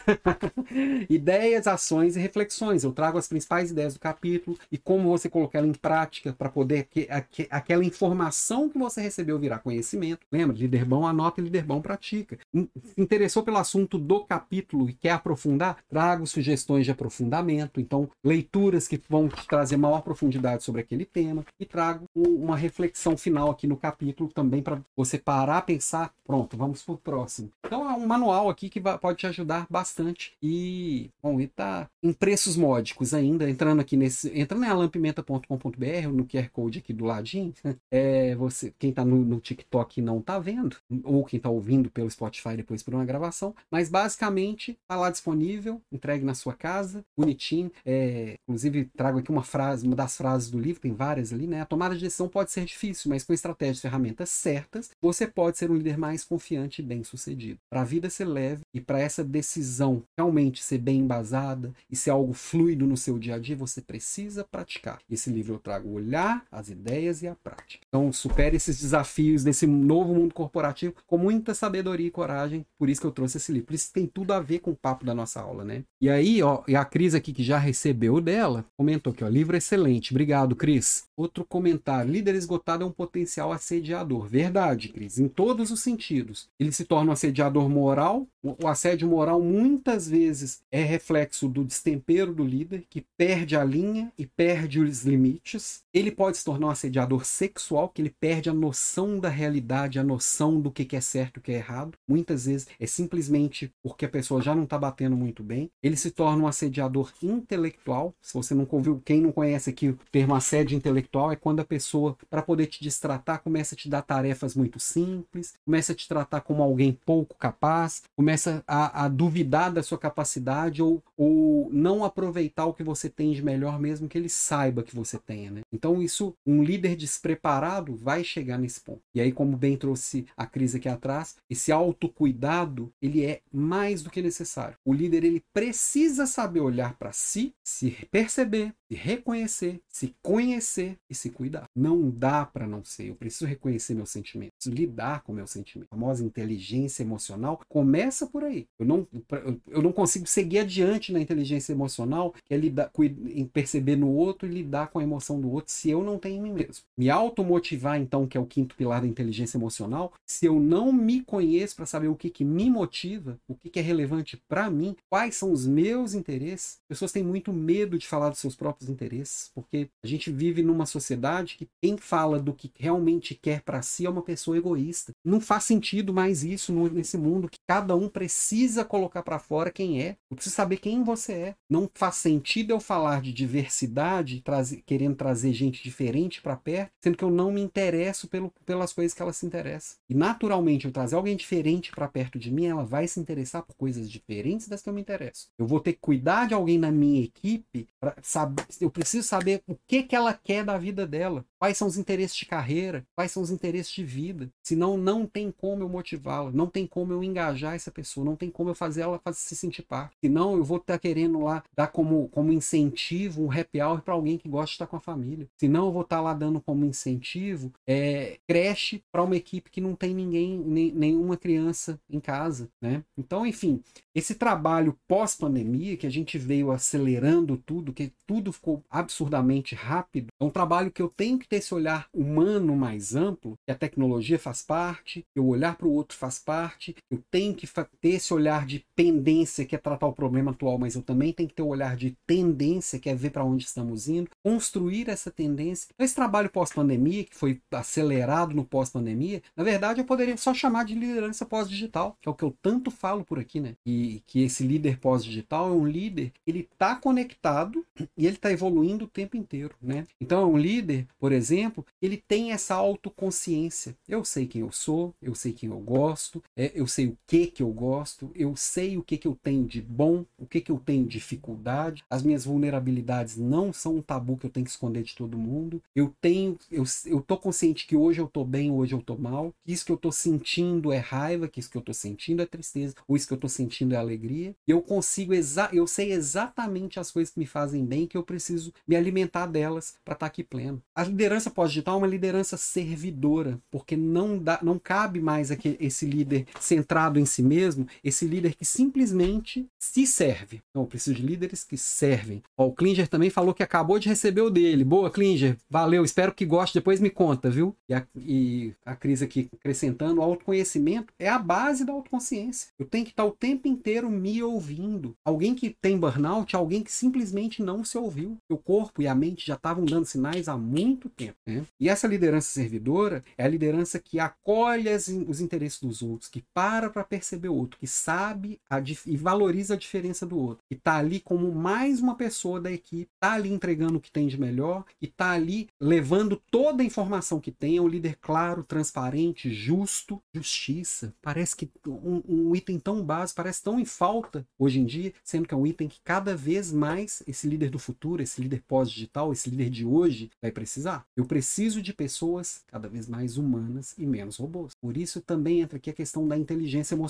Ideias, ações e reflexões. Eu trago as principais ideias do capítulo e como você colocar ela em prática para poder que, aqu, aquela informação que você recebeu virar conhecimento. Lembra? Líder bom anota e líder bom pratica. Se interessou pelo assunto do capítulo e quer aprofundar, trago sugestões de aprofundamento. Então, leituras que vão te trazer maior profundidade sobre aquele tema, e trago uma reflexão final aqui no capítulo também para você parar, pensar, pronto, vamos pro próximo. Então, é um manual aqui que vai, pode te ajudar bastante. E, bom, ele tá em preços módicos ainda, entrando aqui nesse, entrando em alampimenta ponto com ponto b r, no Q R Code aqui do ladinho, é, você, quem tá no, no TikTok não tá vendo, ou quem tá ouvindo pelo Spotify depois por uma gravação, mas basicamente tá lá disponível, entregue na sua casa, bonitinho. É, inclusive, trago aqui uma frase, uma das frases do livro, tem várias ali, né? A tomada de decisão pode ser difícil, mas com estratégias e ferramentas certas, você pode ser um líder mais confiante e bem-sucedido. Para a vida ser você leve, e para essa decisão realmente ser bem embasada e ser algo fluido no seu dia a dia, você precisa praticar. Esse livro eu trago o olhar, as ideias e a prática. Então supere esses desafios desse novo mundo corporativo com muita sabedoria e coragem. Por isso que eu trouxe esse livro. Por isso tem tudo a ver com o papo da nossa aula, né? E aí, ó, e a Cris aqui, que já recebeu dela, comentou aqui, ó, livro excelente. Obrigado, Cris. Outro comentário, líder esgotado é um potencial assediador. Verdade, Cris, em todos os sentidos. Ele se torna um assediador moral. O assédio moral muitas vezes é reflexo do destempero do líder, que perde a linha e perde os limites. Ele pode se tornar um assediador sexual, que ele perde a noção da realidade, a noção do que é certo e o que é errado. Muitas vezes é simplesmente porque a pessoa já não está batendo muito bem. Ele se torna um assediador intelectual. Se você nunca ouviu, quem não conhece aqui o termo assédio intelectual, é quando a pessoa, para poder te destratar, começa a te dar tarefas muito simples, começa a te tratar como alguém pouco capaz, começa a, a duvidar da sua capacidade ou, ou não aproveitar o que você tem de melhor, mesmo que ele saiba que você tenha, né? Então isso, um líder despreparado vai chegar nesse ponto. E aí, como bem trouxe a Cris aqui atrás, esse autocuidado, ele é mais do que necessário. O líder, ele precisa saber olhar para si, se perceber, se reconhecer, se conhecer e se cuidar. Não dá para não ser. Eu preciso reconhecer meus sentimentos, preciso lidar com meus sentimentos. A famosa inteligência emocional começa por aí. Eu não, eu não consigo seguir adiante na inteligência emocional, que é lidar, em perceber no outro e lidar com a emoção do outro, se eu não tenho em mim mesmo. Me automotivar, então, que é o quinto pilar da inteligência emocional, se eu não me conheço para saber o que, que me motiva, o que, que é relevante para mim, quais são os meus interesses. As pessoas têm muito medo de falar dos seus próprios interesses, porque a gente vive numa sociedade que quem fala do que realmente quer para si é uma pessoa egoísta. Não faz sentido mais isso nesse mundo, que cada um precisa colocar para fora quem é. Eu preciso saber quem você é. Não faz sentido eu falar de diversidade, trazer, querendo trazer gente diferente para perto, sendo que eu não me interesso pelo, pelas coisas que ela se interessa. E naturalmente, eu trazer alguém diferente para perto de mim, ela vai se interessar por coisas diferentes das que eu me interesso. Eu vou ter que cuidar de alguém na minha equipe, pra saber, eu preciso saber o que, que ela quer da vida dela, quais são os interesses de carreira, quais são os interesses de vida. Senão não tem como eu motivá-la, não tem como eu engajar essa pessoa, não tem como eu fazer ela fazer, se sentir parte. Senão eu vou estar querendo lá dar como, como incentivo um happy hour para alguém que gosta de estar com a família. Senão eu vou estar lá dando como incentivo é, creche para uma equipe que não tem ninguém, nem, nenhuma criança em casa, né? Então, enfim, esse trabalho pós-pandemia, que a gente veio acelerando tudo, que tudo ficou absurdamente rápido, é um trabalho que eu tenho que ter esse olhar humano mais amplo, que a tecnologia faz parte, que o olhar para o outro faz parte, eu tenho que ter esse olhar de pendência, que é tratar o problema atual, mas eu também tenho que ter o olhar de tendência, que é ver para onde estamos indo, construir essa tendência. Então, esse trabalho pós-pandemia, que foi acelerado no pós-pandemia, na verdade eu poderia só chamar de liderança pós-digital, que é o que eu tanto falo por aqui, né? E que esse líder pós-digital é um líder, ele está conectado e ele está evoluindo o tempo inteiro, né? Então é um líder, por exemplo, ele tem essa autoconsciência. Eu sei quem eu sou, eu sei quem eu gosto, é, eu sei o que que eu gosto, eu sei o que que eu tenho de bom, o que que eu tenho de dificuldade, as minhas vulnerabilidades não são um tabu que eu tenho que esconder de todo mundo, eu tenho, eu, eu tô consciente que hoje eu tô bem, hoje eu tô mal, que isso que eu tô sentindo é raiva, que isso que eu tô sentindo é tristeza, ou isso que eu tô sentindo é alegria, e eu consigo, exa eu sei exatamente as coisas que me fazem bem, que eu preciso me alimentar delas para estar aqui pleno. A liderança pós-digital é uma liderança servidora, porque não, dá, não cabe mais aqui esse líder centrado em si mesmo, esse líder que simplesmente se serve. Então, eu preciso de líderes que servem. Ó, o Klinger também falou que acabou de receber o dele. Boa, Klinger, valeu, espero que goste, depois me conta, viu? E a, e a Cris aqui acrescentando, o autoconhecimento é a base da autoconsciência. Eu tenho que estar o tempo inteiro me ouvindo. Alguém que tem burnout é alguém que simplesmente não se ouviu. O corpo e a mente já estavam dando sinais há muito tempo, né? E essa liderança servidora é a liderança que acolhe as, os interesses dos outros, que para para perceber o outro, que sabe a, e valoriza a diferença do outro, que está ali como mais uma pessoa da equipe, está ali entregando o que tem de melhor, que está ali levando toda a informação que tem, é um líder claro, transparente, justo, justiça. Parece que um, um item tão básico, parece tão em falta hoje em dia, sendo que é um item que cada vez mais esse líder do futuro, esse líder pós-digital, esse líder de hoje vai precisar. Eu preciso de pessoas cada vez mais humanas e menos robôs. Por isso também entra aqui a questão da inteligência emocional.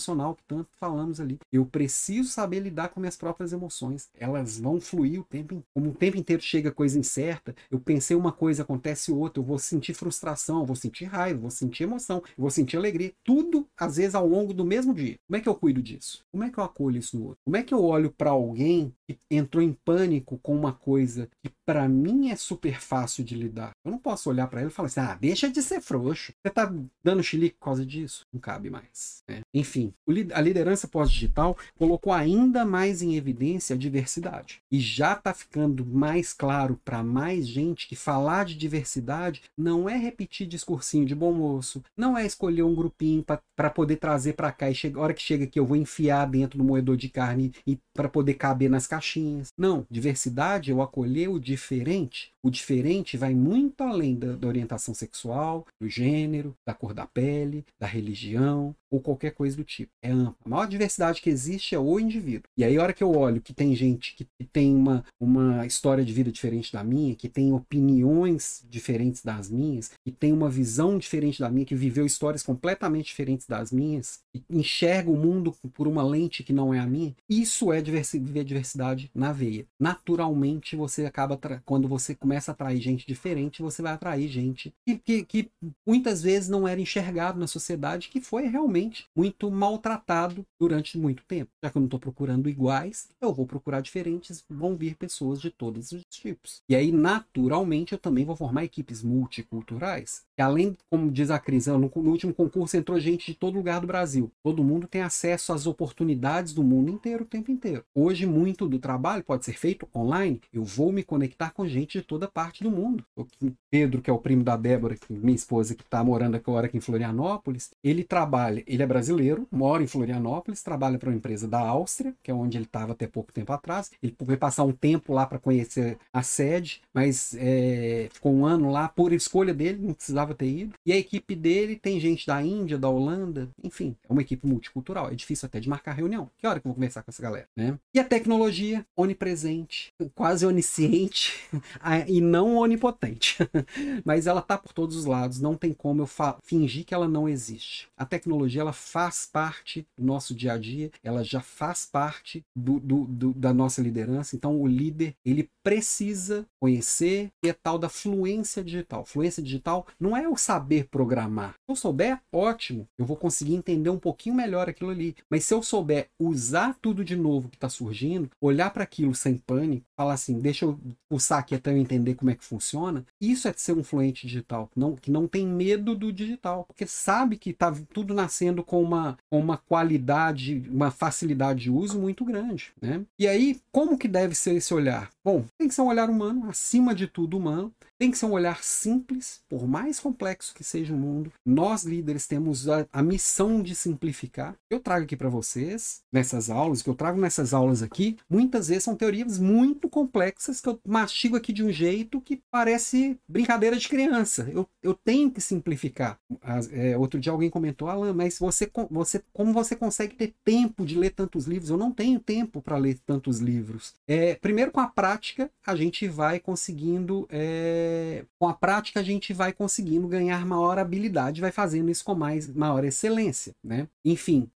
emocional que tanto falamos ali. Eu preciso saber lidar com minhas próprias emoções. Elas vão fluir o tempo, como o tempo inteiro chega coisa incerta, eu pensei uma coisa, acontece outra, eu vou sentir frustração, eu vou sentir raiva, eu vou sentir emoção, eu vou sentir alegria, tudo às vezes ao longo do mesmo dia. Como é que eu cuido disso? Como é que eu acolho isso no outro? Como é que eu olho para alguém que entrou em pânico com uma coisa que para mim é super fácil de lidar? Eu não posso olhar para ele e falar assim, ah, deixa de ser frouxo. Você tá dando chilique por causa disso? Não cabe mais. Né? Enfim, a liderança pós-digital colocou ainda mais em evidência a diversidade. E já está ficando mais claro para mais gente que falar de diversidade não é repetir discursinho de bom moço, não é escolher um grupinho para poder trazer para cá e chega, a hora que chega aqui eu vou enfiar dentro do moedor de carne e para poder caber nas caixinhas. Não, diversidade é o acolher o diferente. O diferente vai muito além da, da orientação sexual, do gênero, da cor da pele, da religião ou qualquer coisa do tipo. É ampla. A maior diversidade que existe é o indivíduo. E aí a hora que eu olho que tem gente que, que tem uma, uma história de vida diferente da minha, que tem opiniões diferentes das minhas, que tem uma visão diferente da minha, que viveu histórias completamente diferentes das minhas, que enxerga o mundo por uma lente que não é a minha, isso é diversi- viver diversidade na veia. Naturalmente você acaba, tra- quando você começa a atrair gente diferente, você vai atrair gente que, que, que muitas vezes não era enxergado na sociedade, que foi realmente muito maltratado durante muito tempo. Já que eu não estou procurando iguais, eu vou procurar diferentes, vão vir pessoas de todos os tipos. E aí, naturalmente, eu também vou formar equipes multiculturais. E além, como diz a Cris, no, no último concurso entrou gente de todo lugar do Brasil. Todo mundo tem acesso às oportunidades do mundo inteiro, o tempo inteiro. Hoje, muito do trabalho pode ser feito online. Eu vou me conectar com gente de toda parte do mundo. O Pedro, que é o primo da Débora, que, minha esposa, que está morando agora aqui em Florianópolis, ele trabalha, ele é brasileiro, mora em Florianópolis, trabalha para uma empresa da Áustria, que é onde ele estava até pouco tempo atrás. Ele foi passar um tempo lá para conhecer a sede, mas é, ficou um ano lá por escolha dele, não precisava ter ido. E a equipe dele tem gente da Índia, da Holanda, enfim, é uma equipe multicultural. É difícil até de marcar reunião. Que hora que eu vou conversar com essa galera, né? E a tecnologia, onipresente, quase onisciente e não onipotente. Mas ela tá por todos os lados, não tem como eu fingir que ela não existe. A tecnologia, ela faz parte do nosso dia a dia, ela já faz parte do, do, do, da nossa liderança. Então o líder, ele precisa conhecer e a tal da fluência digital. Fluência digital não é o saber programar. Se eu souber, ótimo, eu vou conseguir entender um pouquinho melhor aquilo ali. Mas se eu souber usar tudo de novo que está surgindo, olhar para aquilo sem pânico, falar assim, deixa eu pulsar aqui até eu entender como é que funciona, isso é ser um fluente digital, que não, que não tem medo do digital, porque sabe que está tudo nascendo com uma, com uma qualidade, uma facilidade de uso muito grande, né? E aí, como que deve ser esse olhar? Bom, tem que ser um olhar humano, acima de tudo humano, tem que ser um olhar simples, por mais complexo que seja o mundo. Nós, líderes, temos a, a missão de simplificar. Eu trago aqui para vocês, nessas aulas, que eu trago nessas aulas aqui, muitas vezes são teorias muito complexas que eu mastigo aqui de um jeito que parece brincadeira de criança. Eu, eu tenho que simplificar. As, é, outro dia alguém comentou, Alan, mas você, você, como você consegue ter tempo de ler tantos livros? Eu não tenho tempo para ler tantos livros. É, primeiro, com a prática, a gente vai conseguindo... É, com a prática, a gente vai conseguindo ganhar maior habilidade, vai fazendo isso com mais, maior excelência, né? Enfim,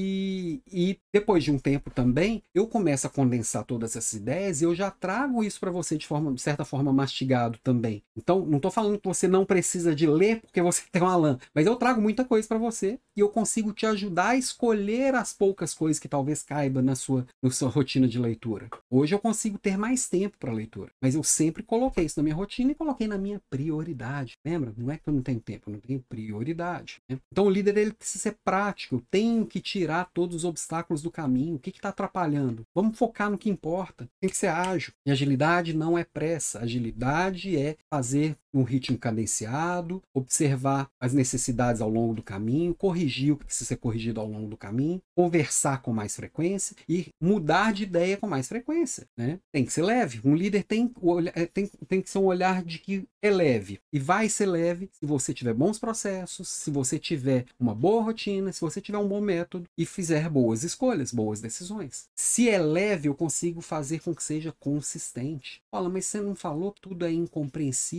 e, e depois de um tempo também, eu começo a condensar todas essas ideias e eu já trago isso para você de, forma, de certa forma mastigado também. Então, não estou falando que você não precisa de ler porque você tem um Alan, mas eu trago muita coisa para você e eu consigo te ajudar a escolher as poucas coisas que talvez caiba na sua, na sua rotina de leitura. Hoje eu consigo ter mais tempo para leitura, mas eu sempre coloquei isso na minha rotina e coloquei na minha prioridade. Lembra? Não é que eu não tenho tempo, eu não tenho prioridade. Né? Então o líder, ele precisa ser prático. Eu tenho que tirar todos os obstáculos do caminho. O que está atrapalhando? Vamos focar no que importa. Tem que ser ágil. E agilidade não é pressa. Agilidade é fazer um ritmo cadenciado, observar as necessidades ao longo do caminho, corrigir o que precisa ser corrigido ao longo do caminho, conversar com mais frequência e mudar de ideia com mais frequência. Né? Tem que ser leve. Um líder tem, tem, tem que ser um olhar de que é leve. E vai ser leve se você tiver bons processos, se você tiver uma boa rotina, se você tiver um bom método e fizer boas escolhas, boas decisões. Se é leve, eu consigo fazer com que seja consistente. Fala, mas você não falou, tudo é incompreensível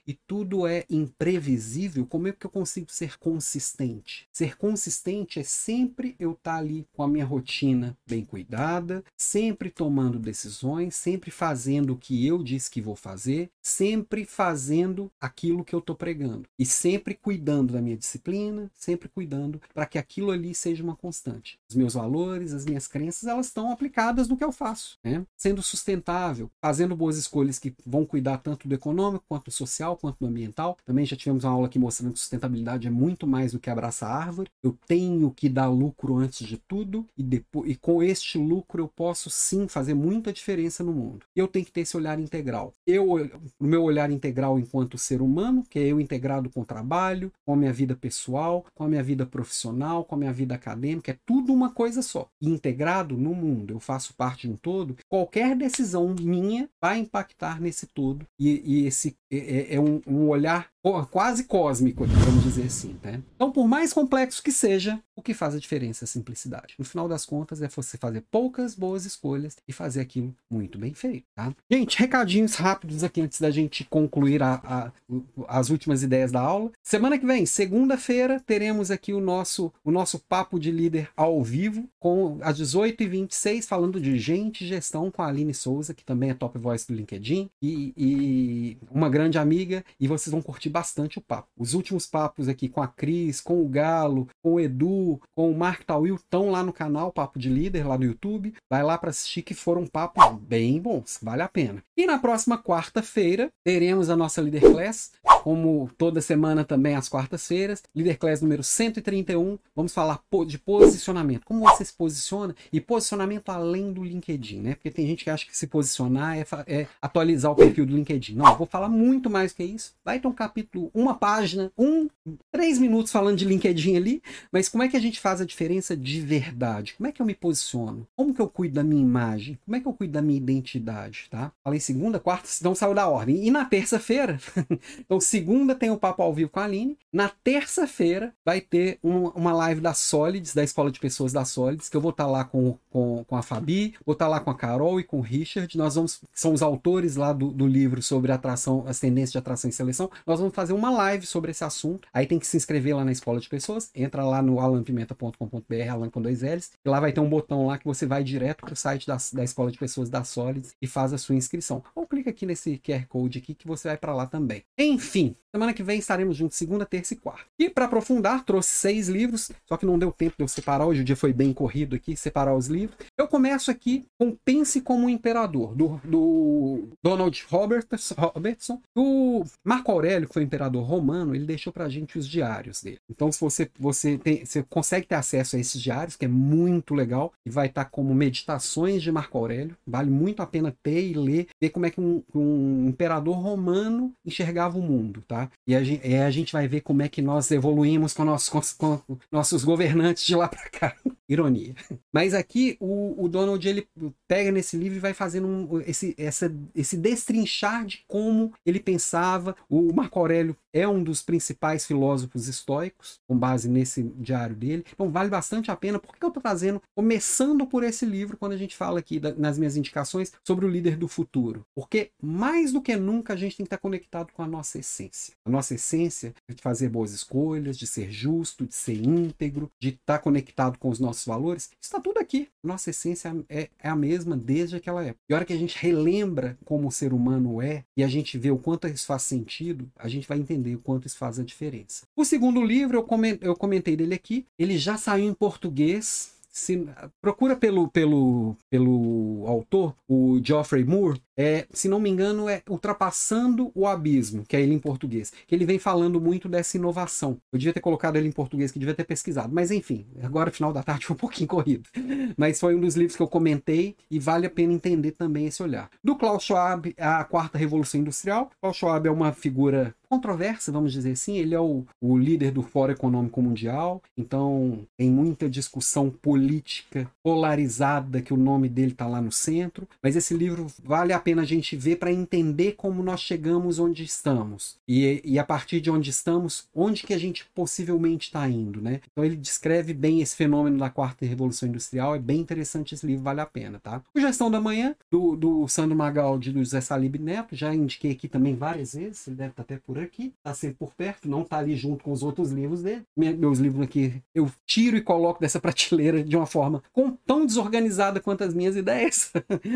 e tudo é imprevisível, como é que eu consigo ser consistente? Ser consistente é sempre eu estar ali com a minha rotina bem cuidada, sempre tomando decisões, sempre fazendo o que eu disse que vou fazer, sempre fazendo aquilo que eu estou pregando e sempre cuidando da minha disciplina, sempre cuidando para que aquilo ali seja uma constante. Os meus valores, as minhas crenças, elas estão aplicadas no que eu faço, né? Sendo sustentável, fazendo boas escolhas que vão cuidar tanto do econômico, quanto do social, quanto do ambiental. Também já tivemos uma aula aqui mostrando que sustentabilidade é muito mais do que abraçar a árvore. Eu tenho que dar lucro antes de tudo e, depois, e com este lucro eu posso sim fazer muita diferença no mundo. Eu tenho que ter esse olhar integral. Eu, o meu olhar integral enquanto ser humano, que é eu integrado com o trabalho, com a minha vida pessoal, com a minha vida profissional, com a minha vida acadêmica, é tudo uma coisa só. E integrado no mundo, eu faço parte de um todo, qualquer decisão minha vai impactar nesse todo. E, e esse é, é um, um olhar quase cósmico, vamos dizer assim, né? Então, por mais complexo que seja, o que faz a diferença é a simplicidade. No final das contas, é você fazer poucas boas escolhas e fazer aquilo muito bem feito, tá? Gente, recadinhos rápidos aqui antes da gente concluir a, a, as últimas ideias da aula. Semana que vem, segunda-feira, teremos aqui o nosso, o nosso Papo de Líder ao vivo, com às dezoito e vinte e seis, falando de gente e gestão com a Aline Souza, que também é top voice do LinkedIn, e, e uma grande amiga, e vocês vão curtir bastante o papo. Os últimos papos aqui com a Cris, com o Galo, com o Edu, com o Mark Tawil estão lá no canal Papo de Líder, lá no YouTube. Vai lá para assistir, que foram papos bem bons, vale a pena. E na próxima quarta-feira teremos a nossa Leader Class, como toda semana também às quartas-feiras, Leader Class número cento e trinta e um. Vamos falar de posicionamento, como você se posiciona, e posicionamento além do LinkedIn, né? Porque tem gente que acha que se posicionar é, é atualizar o perfil do LinkedIn. Não, eu vou falar muito mais que isso. Vai ter um capítulo, uma página, um, três minutos falando de LinkedIn ali, mas como é que a gente faz a diferença de verdade? Como é que eu me posiciono? Como que eu cuido da minha imagem? Como é que eu cuido da minha identidade, tá? Falei segunda, quarta, não saiu da ordem. E na terça-feira, então segunda tem o Papo ao Vivo com a Aline, na terça-feira vai ter um, uma live da Solids, da Escola de Pessoas da Solids, que eu vou estar lá com, com, com a Fabi, vou estar lá com a Carol e com o Richard. Nós vamos, são os autores lá do, do livro sobre atração, as tendências de atração e seleção. Nós vamos fazer uma live sobre esse assunto. Aí tem que se inscrever lá na Escola de Pessoas, entra lá no alan pimenta ponto com ponto br, Alan com dois L's, e lá vai ter um botão lá que você vai direto para o site da, da Escola de Pessoas da Solids e faz a sua inscrição. Ou clica aqui nesse Q R Code aqui que você vai para lá também. Enfim, semana que vem estaremos juntos segunda, terça e quarta. E para aprofundar, trouxe seis livros, só que não deu tempo de eu separar hoje, o dia foi bem corrido aqui, separar os livros. Eu começo aqui com Pense como um Imperador, do, do Donald Robertson. O Marco Aurélio, que foi imperador romano, ele deixou pra gente os diários dele. Então, se você, você, tem, você consegue ter acesso a esses diários, que é muito legal, e vai estar como meditações de Marco Aurélio, vale muito a pena ter e ler, ver como é que um, um imperador romano enxergava o mundo, tá? E a gente, é, a gente vai ver como é que nós evoluímos com, nossos, com, com nossos governantes de lá pra cá. Ironia. Mas aqui o, o Donald, ele pega nesse livro e vai fazendo um, esse, essa, esse destrinchar de como ele pensava. O Marco Aurélio é um dos principais filósofos estoicos, com base nesse diário dele. Então vale bastante a pena. Por que eu estou fazendo? Começando por esse livro, quando a gente fala aqui da, nas minhas indicações sobre o líder do futuro. Porque mais do que nunca a gente tem que estar conectado com a nossa essência. A nossa essência é de fazer boas escolhas, de ser justo, de ser íntegro, de estar conectado com os nossos valores. Está tudo aqui. Nossa essência é, é a mesma desde aquela época. E a hora que a gente relembra como o ser humano é, e a gente vê o quanto isso faz sentido, a gente vai entender o quanto isso faz a diferença. O segundo livro, eu comentei, eu comentei dele aqui, ele já saiu em português. Se, procura pelo, pelo, pelo autor, o Geoffrey Moore, é, se não me engano é Ultrapassando o Abismo, que é ele em português, que ele vem falando muito dessa inovação. Eu devia ter colocado ele em português, que devia ter pesquisado, mas enfim, agora final da tarde foi um pouquinho corrido, mas foi um dos livros que eu comentei e vale a pena entender também esse olhar. Do Klaus Schwab, A Quarta Revolução Industrial. Klaus Schwab é uma figura controversa, vamos dizer assim. Ele é o, o líder do Fórum Econômico Mundial, então tem muita discussão política polarizada, que o nome dele está lá no centro, mas esse livro vale a pena a gente ver para entender como nós chegamos onde estamos, e, e a partir de onde estamos, onde que a gente possivelmente está indo, né? Então ele descreve bem esse fenômeno da quarta revolução industrial, é bem interessante esse livro, vale a pena, tá? O Gestão da Manhã, do, do Sandro Magaldi e do José Salib Neto, já indiquei aqui também várias vezes, ele deve estar até por aqui, está sempre por perto, não está ali junto com os outros livros dele. Meus livros aqui eu tiro e coloco dessa prateleira de uma forma com, tão desorganizada quanto as minhas ideias.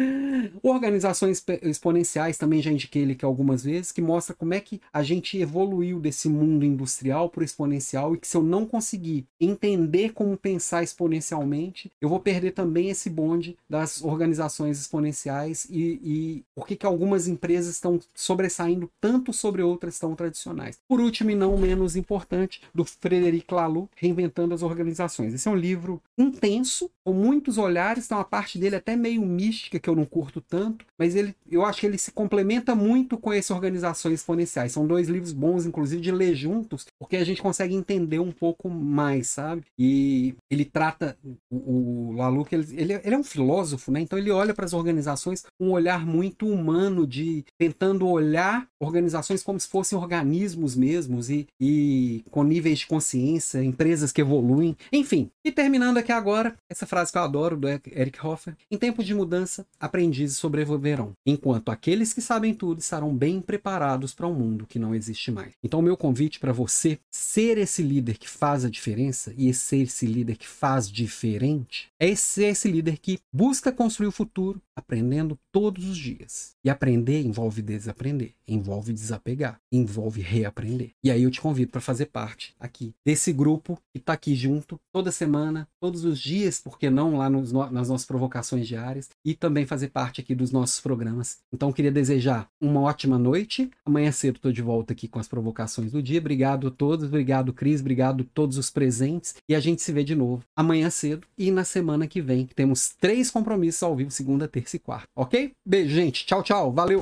Organizações Exponenciais, também já indiquei ele aqui algumas vezes, que mostra como é que a gente evoluiu desse mundo industrial para o exponencial, e que se eu não conseguir entender como pensar exponencialmente, eu vou perder também esse bonde das organizações exponenciais e, e por que que algumas empresas estão sobressaindo tanto sobre outras tão tradicionais. Por último, e não menos importante, do Frederic Laloux, Reinventando as Organizações. Esse é um livro intenso, com muitos olhares, tem uma parte dele até meio mística, que eu não curto tanto, mas ele, eu acho que ele se complementa muito com esse Organizações Exponenciais. São dois livros bons, inclusive, de ler juntos, porque a gente consegue entender um pouco mais, sabe? E ele trata, o, o Laloux, ele, ele, ele é um filósofo, né? Então ele olha para as organizações com um olhar muito humano, de tentando olhar organizações como se fossem organismos mesmos, e, e com níveis de consciência, empresas que evoluem, enfim. E terminando aqui agora, essa frase que eu adoro, do Eric Hoffer: em tempos de mudança, aprendizes sobreviverão, enquanto aqueles que sabem tudo estarão bem preparados para um mundo que não existe mais. Então o meu convite para você ser esse líder que faz a diferença, e ser esse líder que faz diferente, é ser esse líder que busca construir o futuro aprendendo todos os dias. E aprender envolve desaprender, envolve desapegar, envolve reaprender. E aí eu te convido para fazer parte aqui desse grupo que está aqui junto toda semana, todos os dias, porque não, lá nos, nas nossas provocações diárias, e também fazer parte aqui dos nossos programas. Então eu queria desejar uma ótima noite. Amanhã cedo estou de volta aqui com as provocações do dia. Obrigado a todos, obrigado Cris, obrigado a todos os presentes, e a gente se vê de novo amanhã cedo e na semana que vem, que temos três compromissos ao vivo, segunda, terça e quarta, ok? Beijo, gente, tchau, tchau, valeu!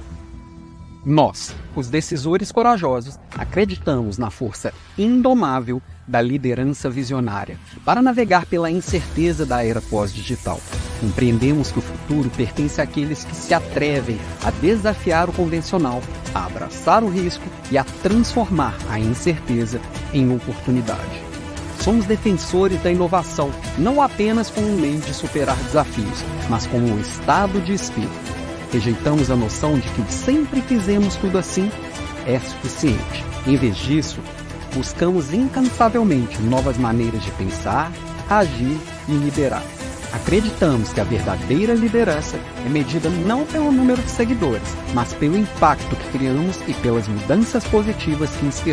Nós, os decisores corajosos, acreditamos na força indomável da liderança visionária para navegar pela incerteza da era pós-digital. Compreendemos que o futuro pertence àqueles que se atrevem a desafiar o convencional, a abraçar o risco e a transformar a incerteza em oportunidade. Somos defensores da inovação, não apenas como um meio de superar desafios, mas como um estado de espírito. Rejeitamos a noção de que sempre fizemos tudo assim é suficiente. Em vez disso, buscamos incansavelmente novas maneiras de pensar, agir e liderar. Acreditamos que a verdadeira liderança é medida não pelo número de seguidores, mas pelo impacto que criamos e pelas mudanças positivas que inspiramos.